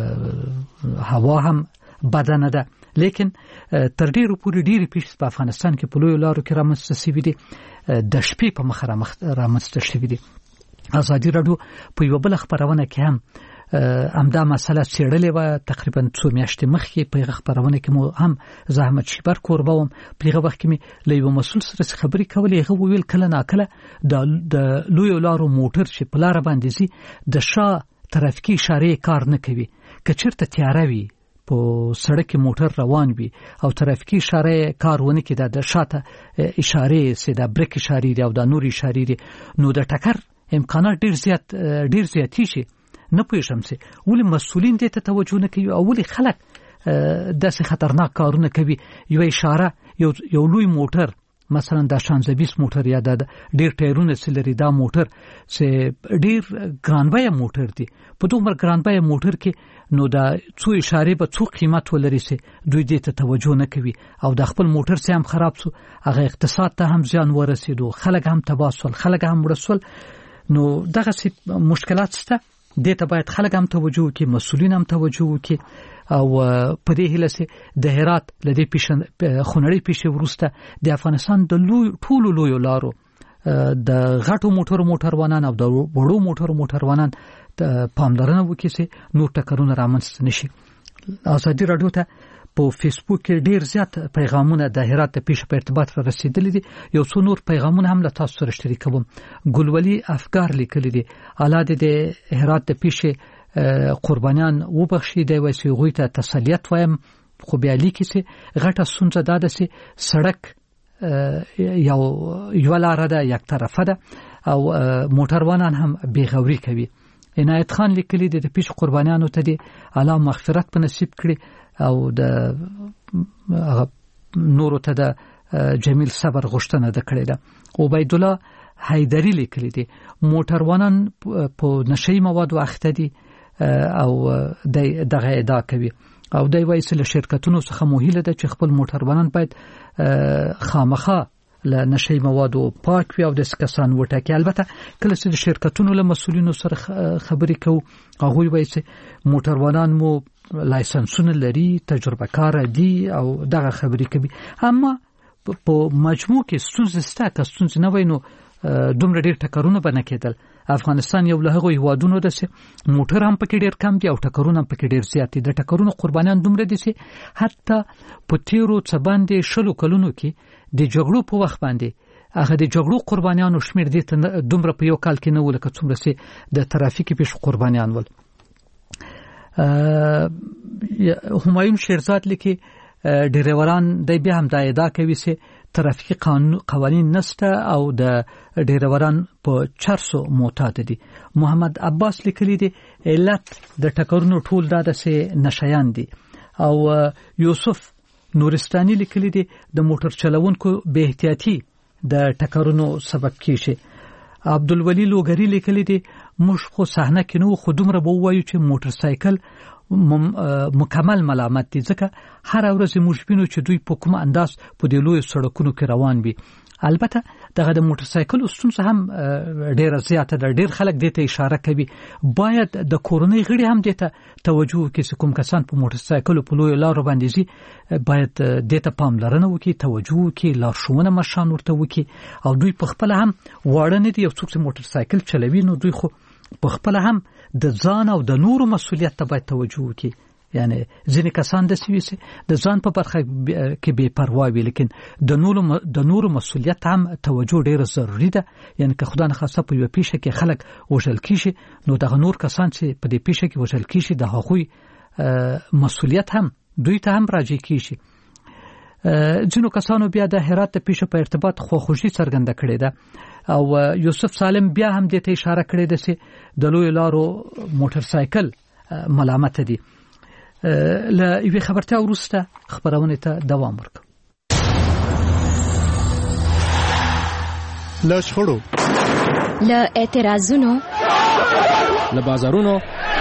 هوا هم بده نه ده. لیکن تر ډیرو پورې ډیرې پیښې په افغانستان کې په لویو لارو کې رامنځته شوي دي، د شپې په مخه رامنځته شوي دي. ازادي راډیو په یوه بله خپرونه کې هم همدا مسله څېړلې وه. تقریبا څو میاشتې مخکې په هغه خپرونه کې مو هم زه احمد شیبر کوربه وم. په هغه وخت کې مې له یوه مسؤل سره خبرې کولې. هغه وویل کله ناکله د لویو لارو موټر چې په لاره باندې ځي د شا ترافیکي اشارې کار نه کوي. که چېرته تیاره وي په سړک کې موټر روان وي او ترافیکي اشاره کار ونه کړي، د شاته اشارې سي د بریک اشارې دي او د نور اشارې دي، نو د ټکر امکانات ډیر زیات ډیر زیاتی شي. نه پوهیږم چې ولې مسؤلین دې ته توجه نه کوي او ولې خلک داسې خطرناک کارونه کوي. یو اشاره یو یو لوی موټر مثلا د شانزه موټر یا د ډیر ټایرونه چې لري دا موټر چې ډیر ګرانبیه موټر دی، په دومره ګرانبیه موټر کې نو دا څو اشاره به څو قیمت ولري چې دوی دې ته توجه نه کوي او د خپل موټر سي هم خراب سو، هغه اقتصاد ته هم زیان ورسېدو، خلک هم تباه سول، خلک هم ورسول. نو دغه سي مشکلات شته. دې ته باید خلک هم توجه وکړي، مسؤلین هم توجه وکړي او په دې هیله چې د هرات لدې پیښه خونړۍ پیښه وروسته د افغانستان د لوی ټولو لویو لارو د غټو موټرو موټروانان او د وړو موټرو موټروانان پاملرنه وکړي چې نور ټکرونه رامنځته نشي. ازادي راډیو ته په فیسبوک کې ډیر زیات پیغامونه د هرات د پیښې په ارتباط را رسیدلي دي. یو څو نور پیغامونه هم له تاسو سره شریکوم. ګلولي افکار لیکلي دي الاده د هرات د پیښې قربانیان وبخښي دی وایي غوي ته تسلیت وایم، خو بیا لیکي چې غټه ستونزه دا ده چې سړک یو یو لار ده، یک طرفه ده او موټروانان هم بیغوري کوي. عنایت خان لیکلي دی د پیښې قربانیانو ته دی الله مغفرت په نصیب کړي او د نورو ته د جمیل صبر غوښتنه د کړې ده. عبید الله حیدری لیکلي دی موټروانان په نشئی موادو اخته دي او دغه ادعا کوي او دوی وایي چې له شرکتونو څخه موهیله ده چې خپل موټروانان باید خامخا له نشئی موادو پاک وي او د کسان وټاکي. البته کله چې د شرکتونو له مسؤلینو سره خبرې کوو هغوی وایي چې موټروانان مو لایسنسونه لري، تجربه کار دي او دغه خبرې کوي. اما په مجموع کې ستونزې شته. که ستونزې نه وای نو دومره ډېر ټکرونه به نه کېدل. افغانستان یو له هغو هیوادونو ده چې موټر هم پکې ډېر کم دي او ټکرونه هم پکې ډېر زیات دي. د ټکرونو قربانیان دومره دي چې حتی په تیرو څه باندې شلو کلونو کې د جګړو په وخت باندې هغه د جګړو قربانیانو شمېر دې ته دومره په یو کال کې نه و لکه څومره چې د ترافیکي پیښو قربانیان ول. همایون شیرزاد لیکي ډریوران دی بیا هم دا ادعا کوي چې ترافیکي قوانین نشته او د ډریوران په چرسو معتاد دي. محمد عباس لیکلی دی علت د ټکرونو ټول دا د نشیان دي او یوسف نورستاني لیکلی دی د موټر چلوونکو بے احتیاطي د ټکرونو سبب کیږي. عبدالولی لوګری لیکلی دی موږ خو صحنه کې نو خو دومره به وایو چې موټر سایکل مکمل ملامت دي ځکه هر ورځ موږ وینو چې دوی په کوم انداز په دې لوی سړکونو کې روان وي. البته دغه د موټر سایکل ستونزه هم ډیره زیاته ده. ډیر خلک دې ته اشاره کوي باید د کورنۍ غړي هم دې ته توجه وکړي. کوم کسان په موټر سایکل په لوی لارو باندې ځي باید دې ته پاملرنه وکړي، توجه وکړي، لارښوونه مشان ورته وکړي. او دوی په خپل هم واړه نه دي، یو څوک چې موټر سایکل چلوي نو دوی خو په خپل هم د ځان او د نورو مسؤلیت ته باید توجه وکړي. یعنی ځینې کسان د سوي د ځان په برخه کې بے پروا وي، لیکن د نورو د نورو مسؤلیت هم توجه ډیره ضروری ده. یعنی که خدای نه خاصه په یو پیښه کې خلک وژل کیږي نو دغه نور کسان چې په دې پیښه کې وژل کیږي د هغوی مسؤلیت هم دوی ته هم راځي کیږي. ځینو کسانو بیا د هرات د پیښه په ارتباط خواخوږي څرګنده کړې ده او یوسف سالم بیا هم دې ته اشاره کړې ده چې د لوی لارو موټر سایکل ملامت دي. له یوې خبرتیا وروسته خبرونه ته دوام ورکړو. له شخړو، له اعتراضونو، له بازارونو،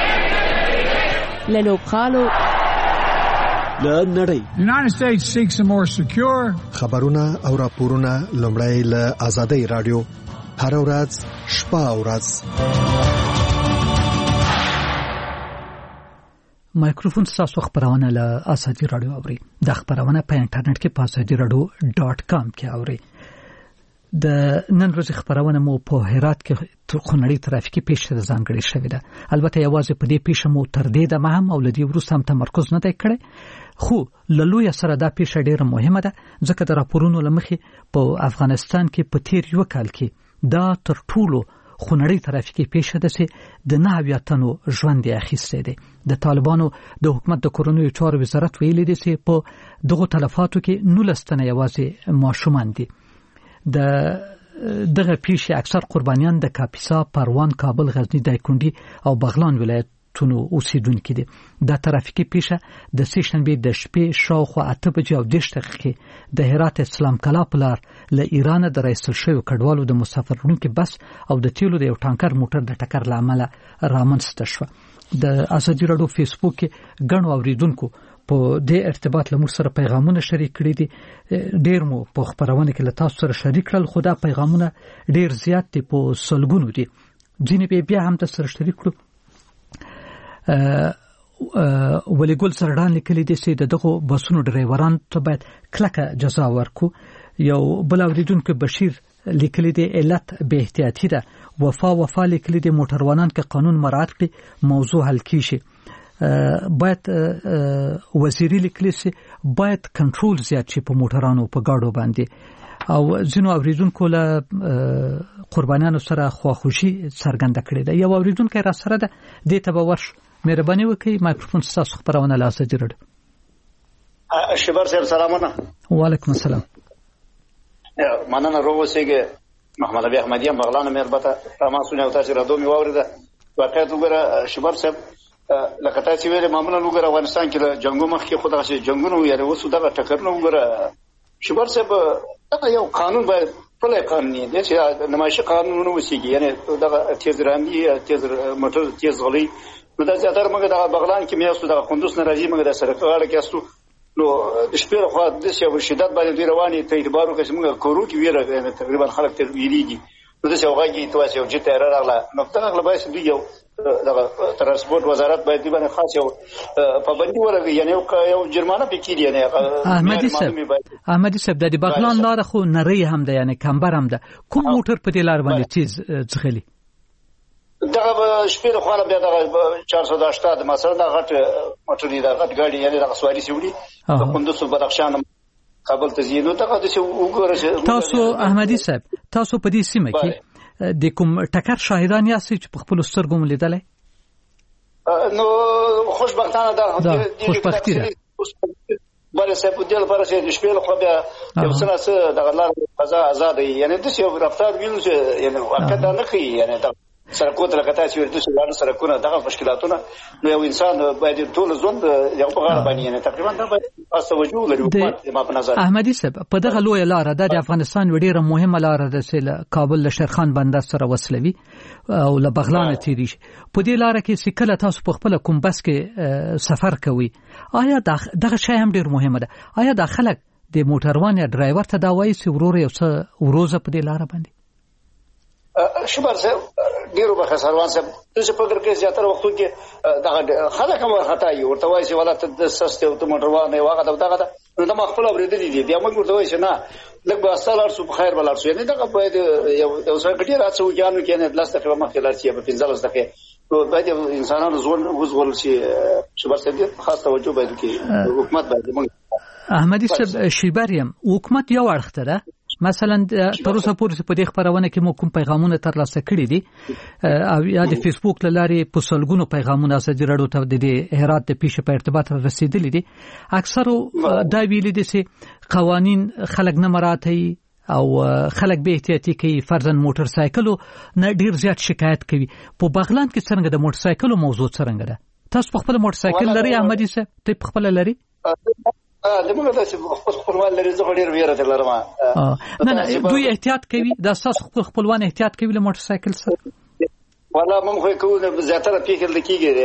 له لوبغالو، له نړۍ United States seeks a more secure خبرونه او راپورونه لومړی له آزادۍ رادیو هر ورځ شپه او ورځ. مایکروفون تاسو خبرونه له آزادۍ رادیو اوري. د خبرونه په انټرنیټ کې په آزادۍ رادیو ډاټ کام کې اوري. د نن ورځې خبرونه مو په هرات کې خونړی ترافیکي پیښه ځانګړې شوې ده. البته یوازې په دې پیښه مو تر دې د مهم او لدی وروسته هم تمرکز نه دی کړی، خو له لوی سره دا پیښه ډیره مهمه ده ځکه د راپورونو لمخې په افغانستان کې په تیر یو کال کې دا تر ټولو خونړی ترافیکي پیښه ده چې د نه اویا تنو ژوند یې اخیستی دی. د طالبانو د حکومت د کورنیو چارو وزارت ویلي دی چې په دغه تلفاتو کې نولس تنه یوازې ماشومان دي. د دغه پیښې اکثر قربانیان د کاپیسا، پروان، کابل، غزنی، دایکنډي او بغلان ولایتونو اوسیدونکي دي. دا ترافیکي پیښه د سې شنبې د شپې شاوخوا اته بجې او دېرش دقیقې د هرات اسلام کلا په لار له ایران د رایستل شویو کډوالو د مسافر وړونکي بس او د تیلو د یو ټانکر موټر د ټکر له امله رامنځته شوه. د ازادي راډیو فیسبوک کې ګڼو اوریدونکو په دې ارتباط له موږ سره پیغامونه شریک کړي دي. ډیر مو په خبرونه کې له تاسو سره شریک کړل، خو دا پیغامونه ډیر زیات دي، په سلګونو دي. ځینې به بیا هم تاسو سره شریک کړو. ولی ګل سردان لیکلي دي چې دغه بسونو ډرایوران ته باید کلکه جزا ورکړو. یو بل اوریدونکو بشیر لیکلي دي علت به احتیاطي ده. وفا وفا لیکلي دي موټروانان که قانون مراعات کړي موضوع حل کیږي. باید وزیری لیکلي چې باید کنټرول زیات شي په موټرانو په گاډو باندې. او ځینو اوریدونکو له قربانیانو سره خواخوږي څرګنده کړې ده. یو اوریدونکو را سره ده دې ته به ورش مهرباني وکړئ. مایکروفون تاسو خبرونه لا آزادي رادیو. شبر صاحب سلامونه. وعلیکم السلام. مننه روغوسېګه محمد ابي احمدي بغلان مهربته تماسونه او تاسو را دومي واورده. واقعیت وګوره شبر صاحب لکه تاسو ویل معمولا وګوره افغانستان کې جنگو مخ کې خدای شي جنگونو یاره وسو دغه ټکرنه وګوره شبر صاحب دا یو قانون باید پله قانوني دي چې نمایشي قانون وسیږي. یعنی دغه تیز رامي تیز موټر تیز غلي نو دا زیاتره موږ د بغلان کې میاستو د قندوز نه راځي موږ د سره غاړه کې استو نو د شپې خو د څه شدت باندې رواني ته اعتبارو کې موږ کورو کې ویره تقریبا خلک تر ویریږي نو د څه وغاږي تواسه یو جته راغله نو دا غلبای سې دی یو د ترانسپورت وزارت باید دی باندې خاص یو پابندي ورغی یعنی یو جرمانه پکې دی نه احمدي صاحب احمدي صاحب د بغلان لار خو نری هم ده یعنی کمبر هم ده کوم موټر په دې لار باندې چیز ځخلی دغه شپې خو بیا دغه چهارصد و هشتاد مثلا دغه غټ موټر دی دغه غټ ګاډي یعنی دغه سواري سیوري د کندوز بدخشان کابل ته ځینو دغه د څه وګوره تاسو احمدي صاحب تاسو په دې سیمه کې د کوم ټکر شاهدان یاستئ چې په خپل سترګو ملیدلې نو خوشبختانه ده خوشبختی ده بل څه په دې لپاره چې د شپې خو بیا یو څه څه دغه لار فضا آزاد یعنی د څه رفتار وینو چې یعنی واقعا نه کوي یعنی سرکوت لکه چې ورته سوال سرکونه دغه مشکلاتونه نو یو انسان باید ټول ژوند یو په غاړه باندې نه تقریبا دا باید توجه لري ما په نظر احمدي صاحب په دغه لوی لار د افغانستان وړيره مهمه لار ده چې کابل له شیرخان بندر سره وصلوي او له بغلان تیری شي په دې لار کې چې کله تاسو په خپل کوم بس کې سفر کوي آیا دغه شی هم ډیر مهمه ده آیا د خلک د موټروان یا ډرایور ته دا وایي چې ورور یو څه وروزه په دې لار باندې شبر صاحب ډیرو به خسروان صاحب څه فکر کې زیاتره وختو کې دا خلک هم خطا یو ورته وایي چې ولا ته سسته او موټروان نه واغه دا دا نو ما خپل اوریدلې دي بیا موږ ورته وایي چې نه لږ به اصل ارسو په خیر بلار شو یعنی دا باید یو یو څه کټی راځو جانو کې نه لاس تکړه مخ لار چې په پنځه دقیقې باید انسانانو زول وزول شي شبر صاحب خاص توجه باید کې حکومت باید احمدي صاحب شیبریم حکومت یو اړخته ده مثلا تر اوسه پورې په دې خبرونه کې مو کوم پیغامونه ترلاسه کړي دي او یا د فیسبوک لارې په سلګونو پیغامونه ازادي راډیو ته د هرات د پیښې په ارتباط رسیدلي دي اکثرو دا ویلي دي چې قوانین خلک نه مراعاتي او خلک به احتیاطي کوي فرضاً موټر سایکلو نه ډیر زیات شکایت کوي په بغلان کې څنګه د موټر سایکلو موضوع څنګه ده تاسو په خپل موټر سایکل لري احمدي صاحب ته په خپل لري ا دغه د خپل خپلوان لري زه ډیر ویره ته لرم نه نه دوی احتیاط کوي د اساس خپل خپلوان احتیاط کوي له موټر سایکل سره ولا موږ خو کوو زیاتره پیکل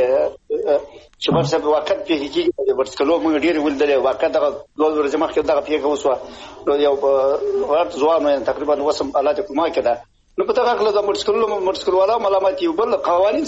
کیږي چې په سبب وخت پیکل کیږي د ورسکلو موږ ډیر ولدلې وخت دغه دوه ورځې مخکې دغه پیکل وسو یو ورته ځوان تقریبا وسم الله ته کومه کده نو په دغه خپل د موټرسکلو موټرسکلو والا ملامت یو بل قوانين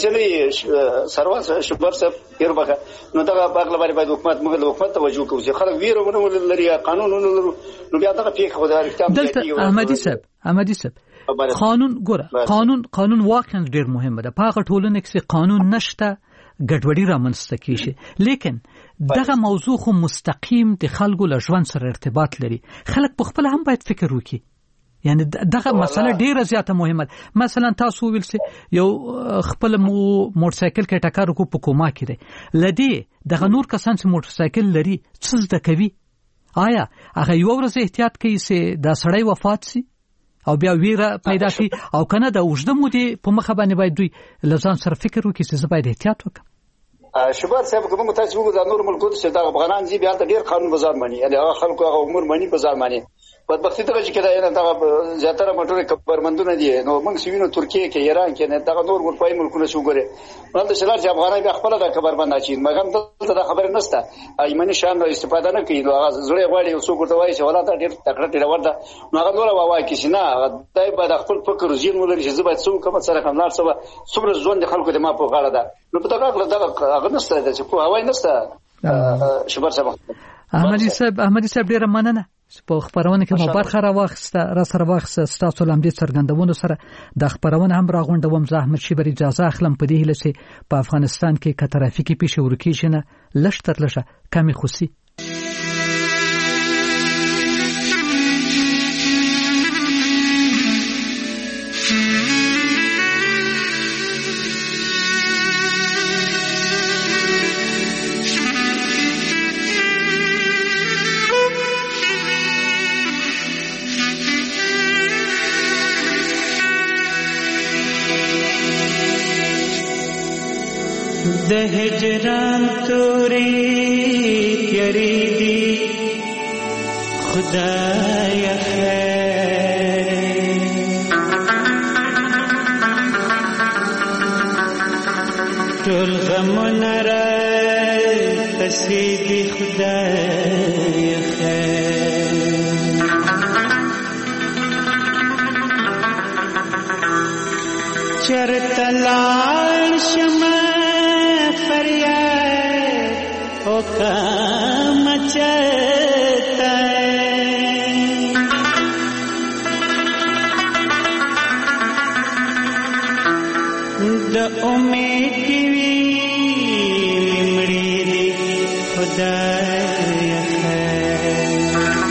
چې سروان شبر صاحب هر بخه نو دغه باغله باندې حکومت موږ د حکومت توجه کوو چې خلک ویرونه لري قانون نو بیا دغه پیښه خو د کتاب دلته احمدي صاحب احمدي صاحب قانون ګوره قانون قانون واقعا ډیر مهمه ده په هغه ټولنه کې قانون نشته ګډوډي رامنځته کیږي لیکن دغه موضوع خو مستقیم د خلکو له ژوند سره ارتباط لري خلک په خپل هم باید فکر وکړي یعنی دغه مسله ډیره زیاته مهمه ده مثلا تاسو ویل سي یو خپل موټر سایکل کې ټکر کو په کومه کې ده لدی دغه نور کسان چې موټر سایکل لري څه زده کوي آیا هغه یو ورځ احتیاط کوي چې دا سړی وفات شي او بیا ویره پیدا شي او کنه د اوږده مودې په مخه باندې باید دوی لزان سره فکر وکړي چې زه باید احتیاط وکړم شباب صاحب کوم تاسو وګورئ د نور ملکونو چې دا افغانان دي بیا د ډیر قانون بازار مانی یعنی هغه خلکو هغه امور مانی بازار مانی بدبختی ته چې کدا نه دا زیاتره موټر کبرمندونه دي نو موږ سوینو ترکیه کې ایران کې نه دا نور اروپایي ملکونه شو ګوري نو د شلار چې افغانای به خپل د کبرمند اچي مګم دلته دا خبر نشته ایمنه شان نو استفاده نه کوي نو هغه زړه غواړي یو څوک ورته وایي چې ولا دا ډیر تکړه ډیر ورده نو هغه نور وایي چې نه دای په خپل فکر زین ولري چې زبې څو کوم سره کوم لار سبا څومره ځوان د خلکو د ما په غاړه ده نو په دغه دغه هغه نشته چې په هواي نشته شبر صاحب احمدي صاحب احمدي صاحب ډیر مننه په خبرونه کې مو برخه راوخسته را سره واخسته ستاسو لمدې څرګندونو سره د خبرونه هم راغونډوم زه احمد شیبر اجازه اخلم په دې هله چې په افغانستان کې که ترافیکي پیښې ورکیږي نه لږ تر لږه کمی خوسي د هجران توري تیری دی خدای خیر ټول غمونه را تسیدي خدای خیر چرته لاړ شمه فریاد او کام چتا د امید کی وی مړی دی خدای خیر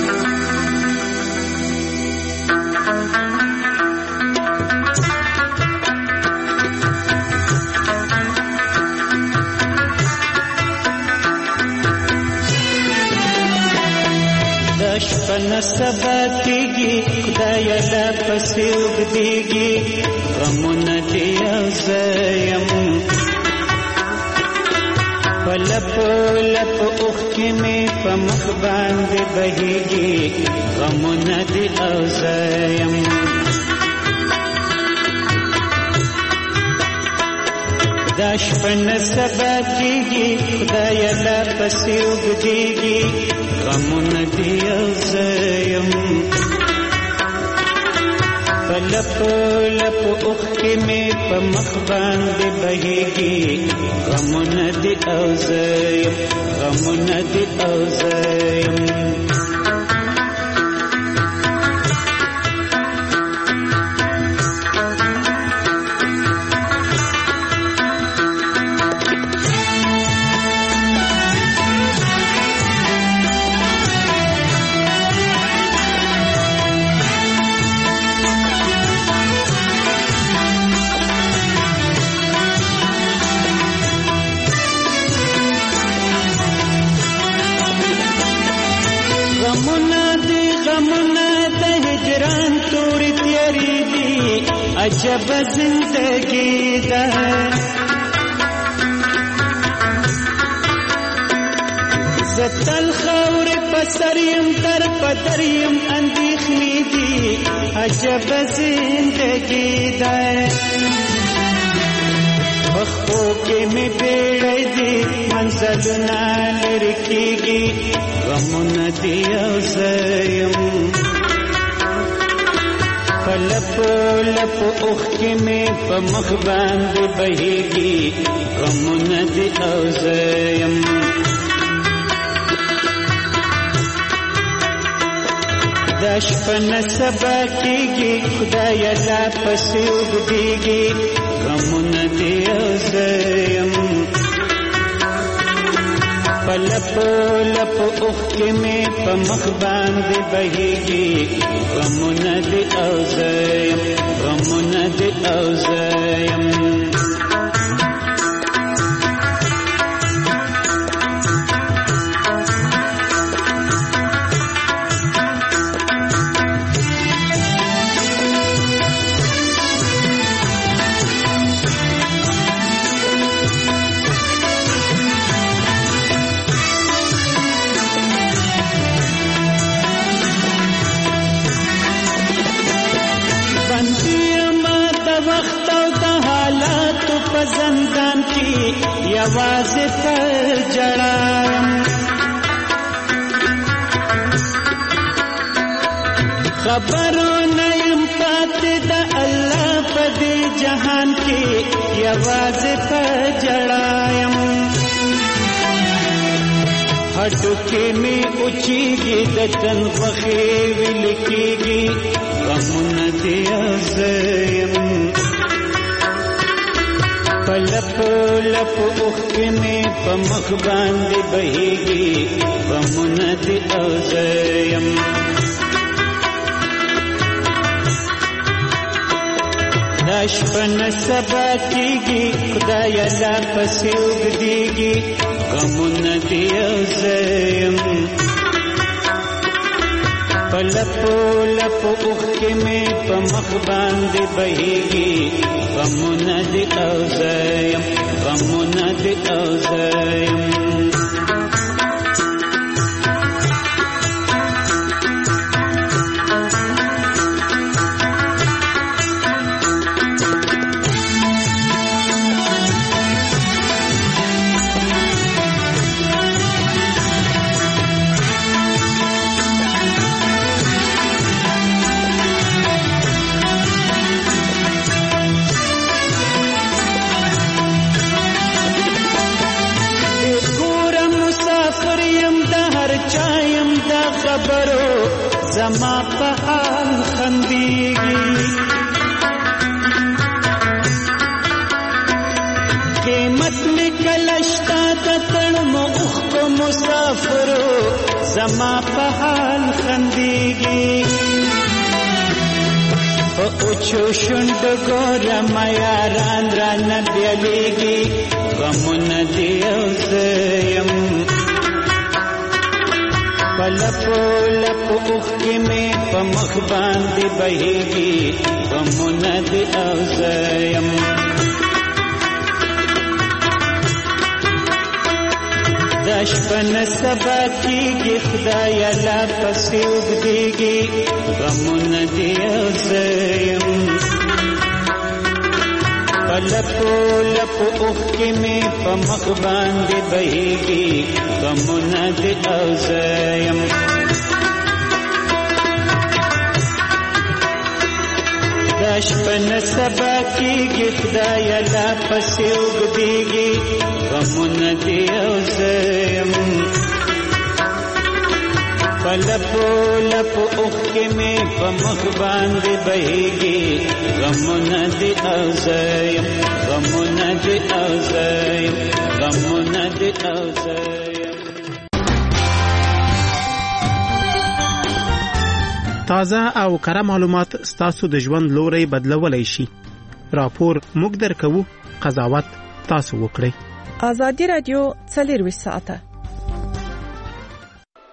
شپن سبا کیږي خدای لا پسې وګديږي غمونه دي او زیم پلپ لپ اوخ کې مې په مخ باندې بهيږي غمونه دي او زیم دا شپن سبا کیږي خدای لا پسې وګديږي غمونه دی او زیم لپ لپ اوخ کې مې په مخ باندې بهيږي غمونه دی او زیم غمونه دی او زیم عجب زندگی ده زتل خور پسریم در پدریم اندیخنی دی عجب زندگی ده بخو کې می بیړې دی منزلونه لرکیږي غمونه دی او زیم لپ لپ اوخ کې مې په مخ باندې بهيږي غمونه دي او زیم دا شپه سبا کېږي خدای لا پسې وګديږي غمونه دي او زیم لپ لپ اوخ کې مې په مخ باندې بهيږي غمونه دي او زیم غمونه دي او زیم زندان کی یواز پر جڑایم خبرو نیم پات دا اللہ پدی جہان کی یواز پر جڑایم ہڈو کی میں اچھی گی دتن وخی ولکی گی غمون دی عزیم لپ لپ اوخ کې مې په مخ باندې بهيږي غمونه دي او زیم دا شپه نه سبا کېږي خدای لا پسې وګديږي غمونه دي او زیم لپ لپ اوخ کې مې په مخ باندې بهيږي غمونه دي او زیم غمونه دي او زیم خبرو زما په حال خندېږي قیمت مې کله شته د تړمو اوښکو مسافرو زما په حال خندېږي په اوچو شونډو ګورم یاران رانه بیلیږي غمونه دي او زیم لپ لپ اوخ کې مې په مخ باندې بهيږي غمونه دي او زیم دا شپه نه سبا کېږي خدای لا پسې وګديږي غمونه دي او زیم پلپو لپو اوخی میں پمخ باندې بهیږي غمونه دې اوزایم داش پن سبا کیږي خدای لا پسې وګديږي غمونه دې اوزایم پلپو لپو اوخی میں پمخ باندې بهیږي غمونه دې اوزایم غمونه دې اوزایم غمونه دې اوزایم. تازه او کره معلومات ستاسو د ژوند لوري بدلولای شي. راپور موږ درکوو، قضاوت تاسو وکړئ. ازادي رادیو څلور ساعته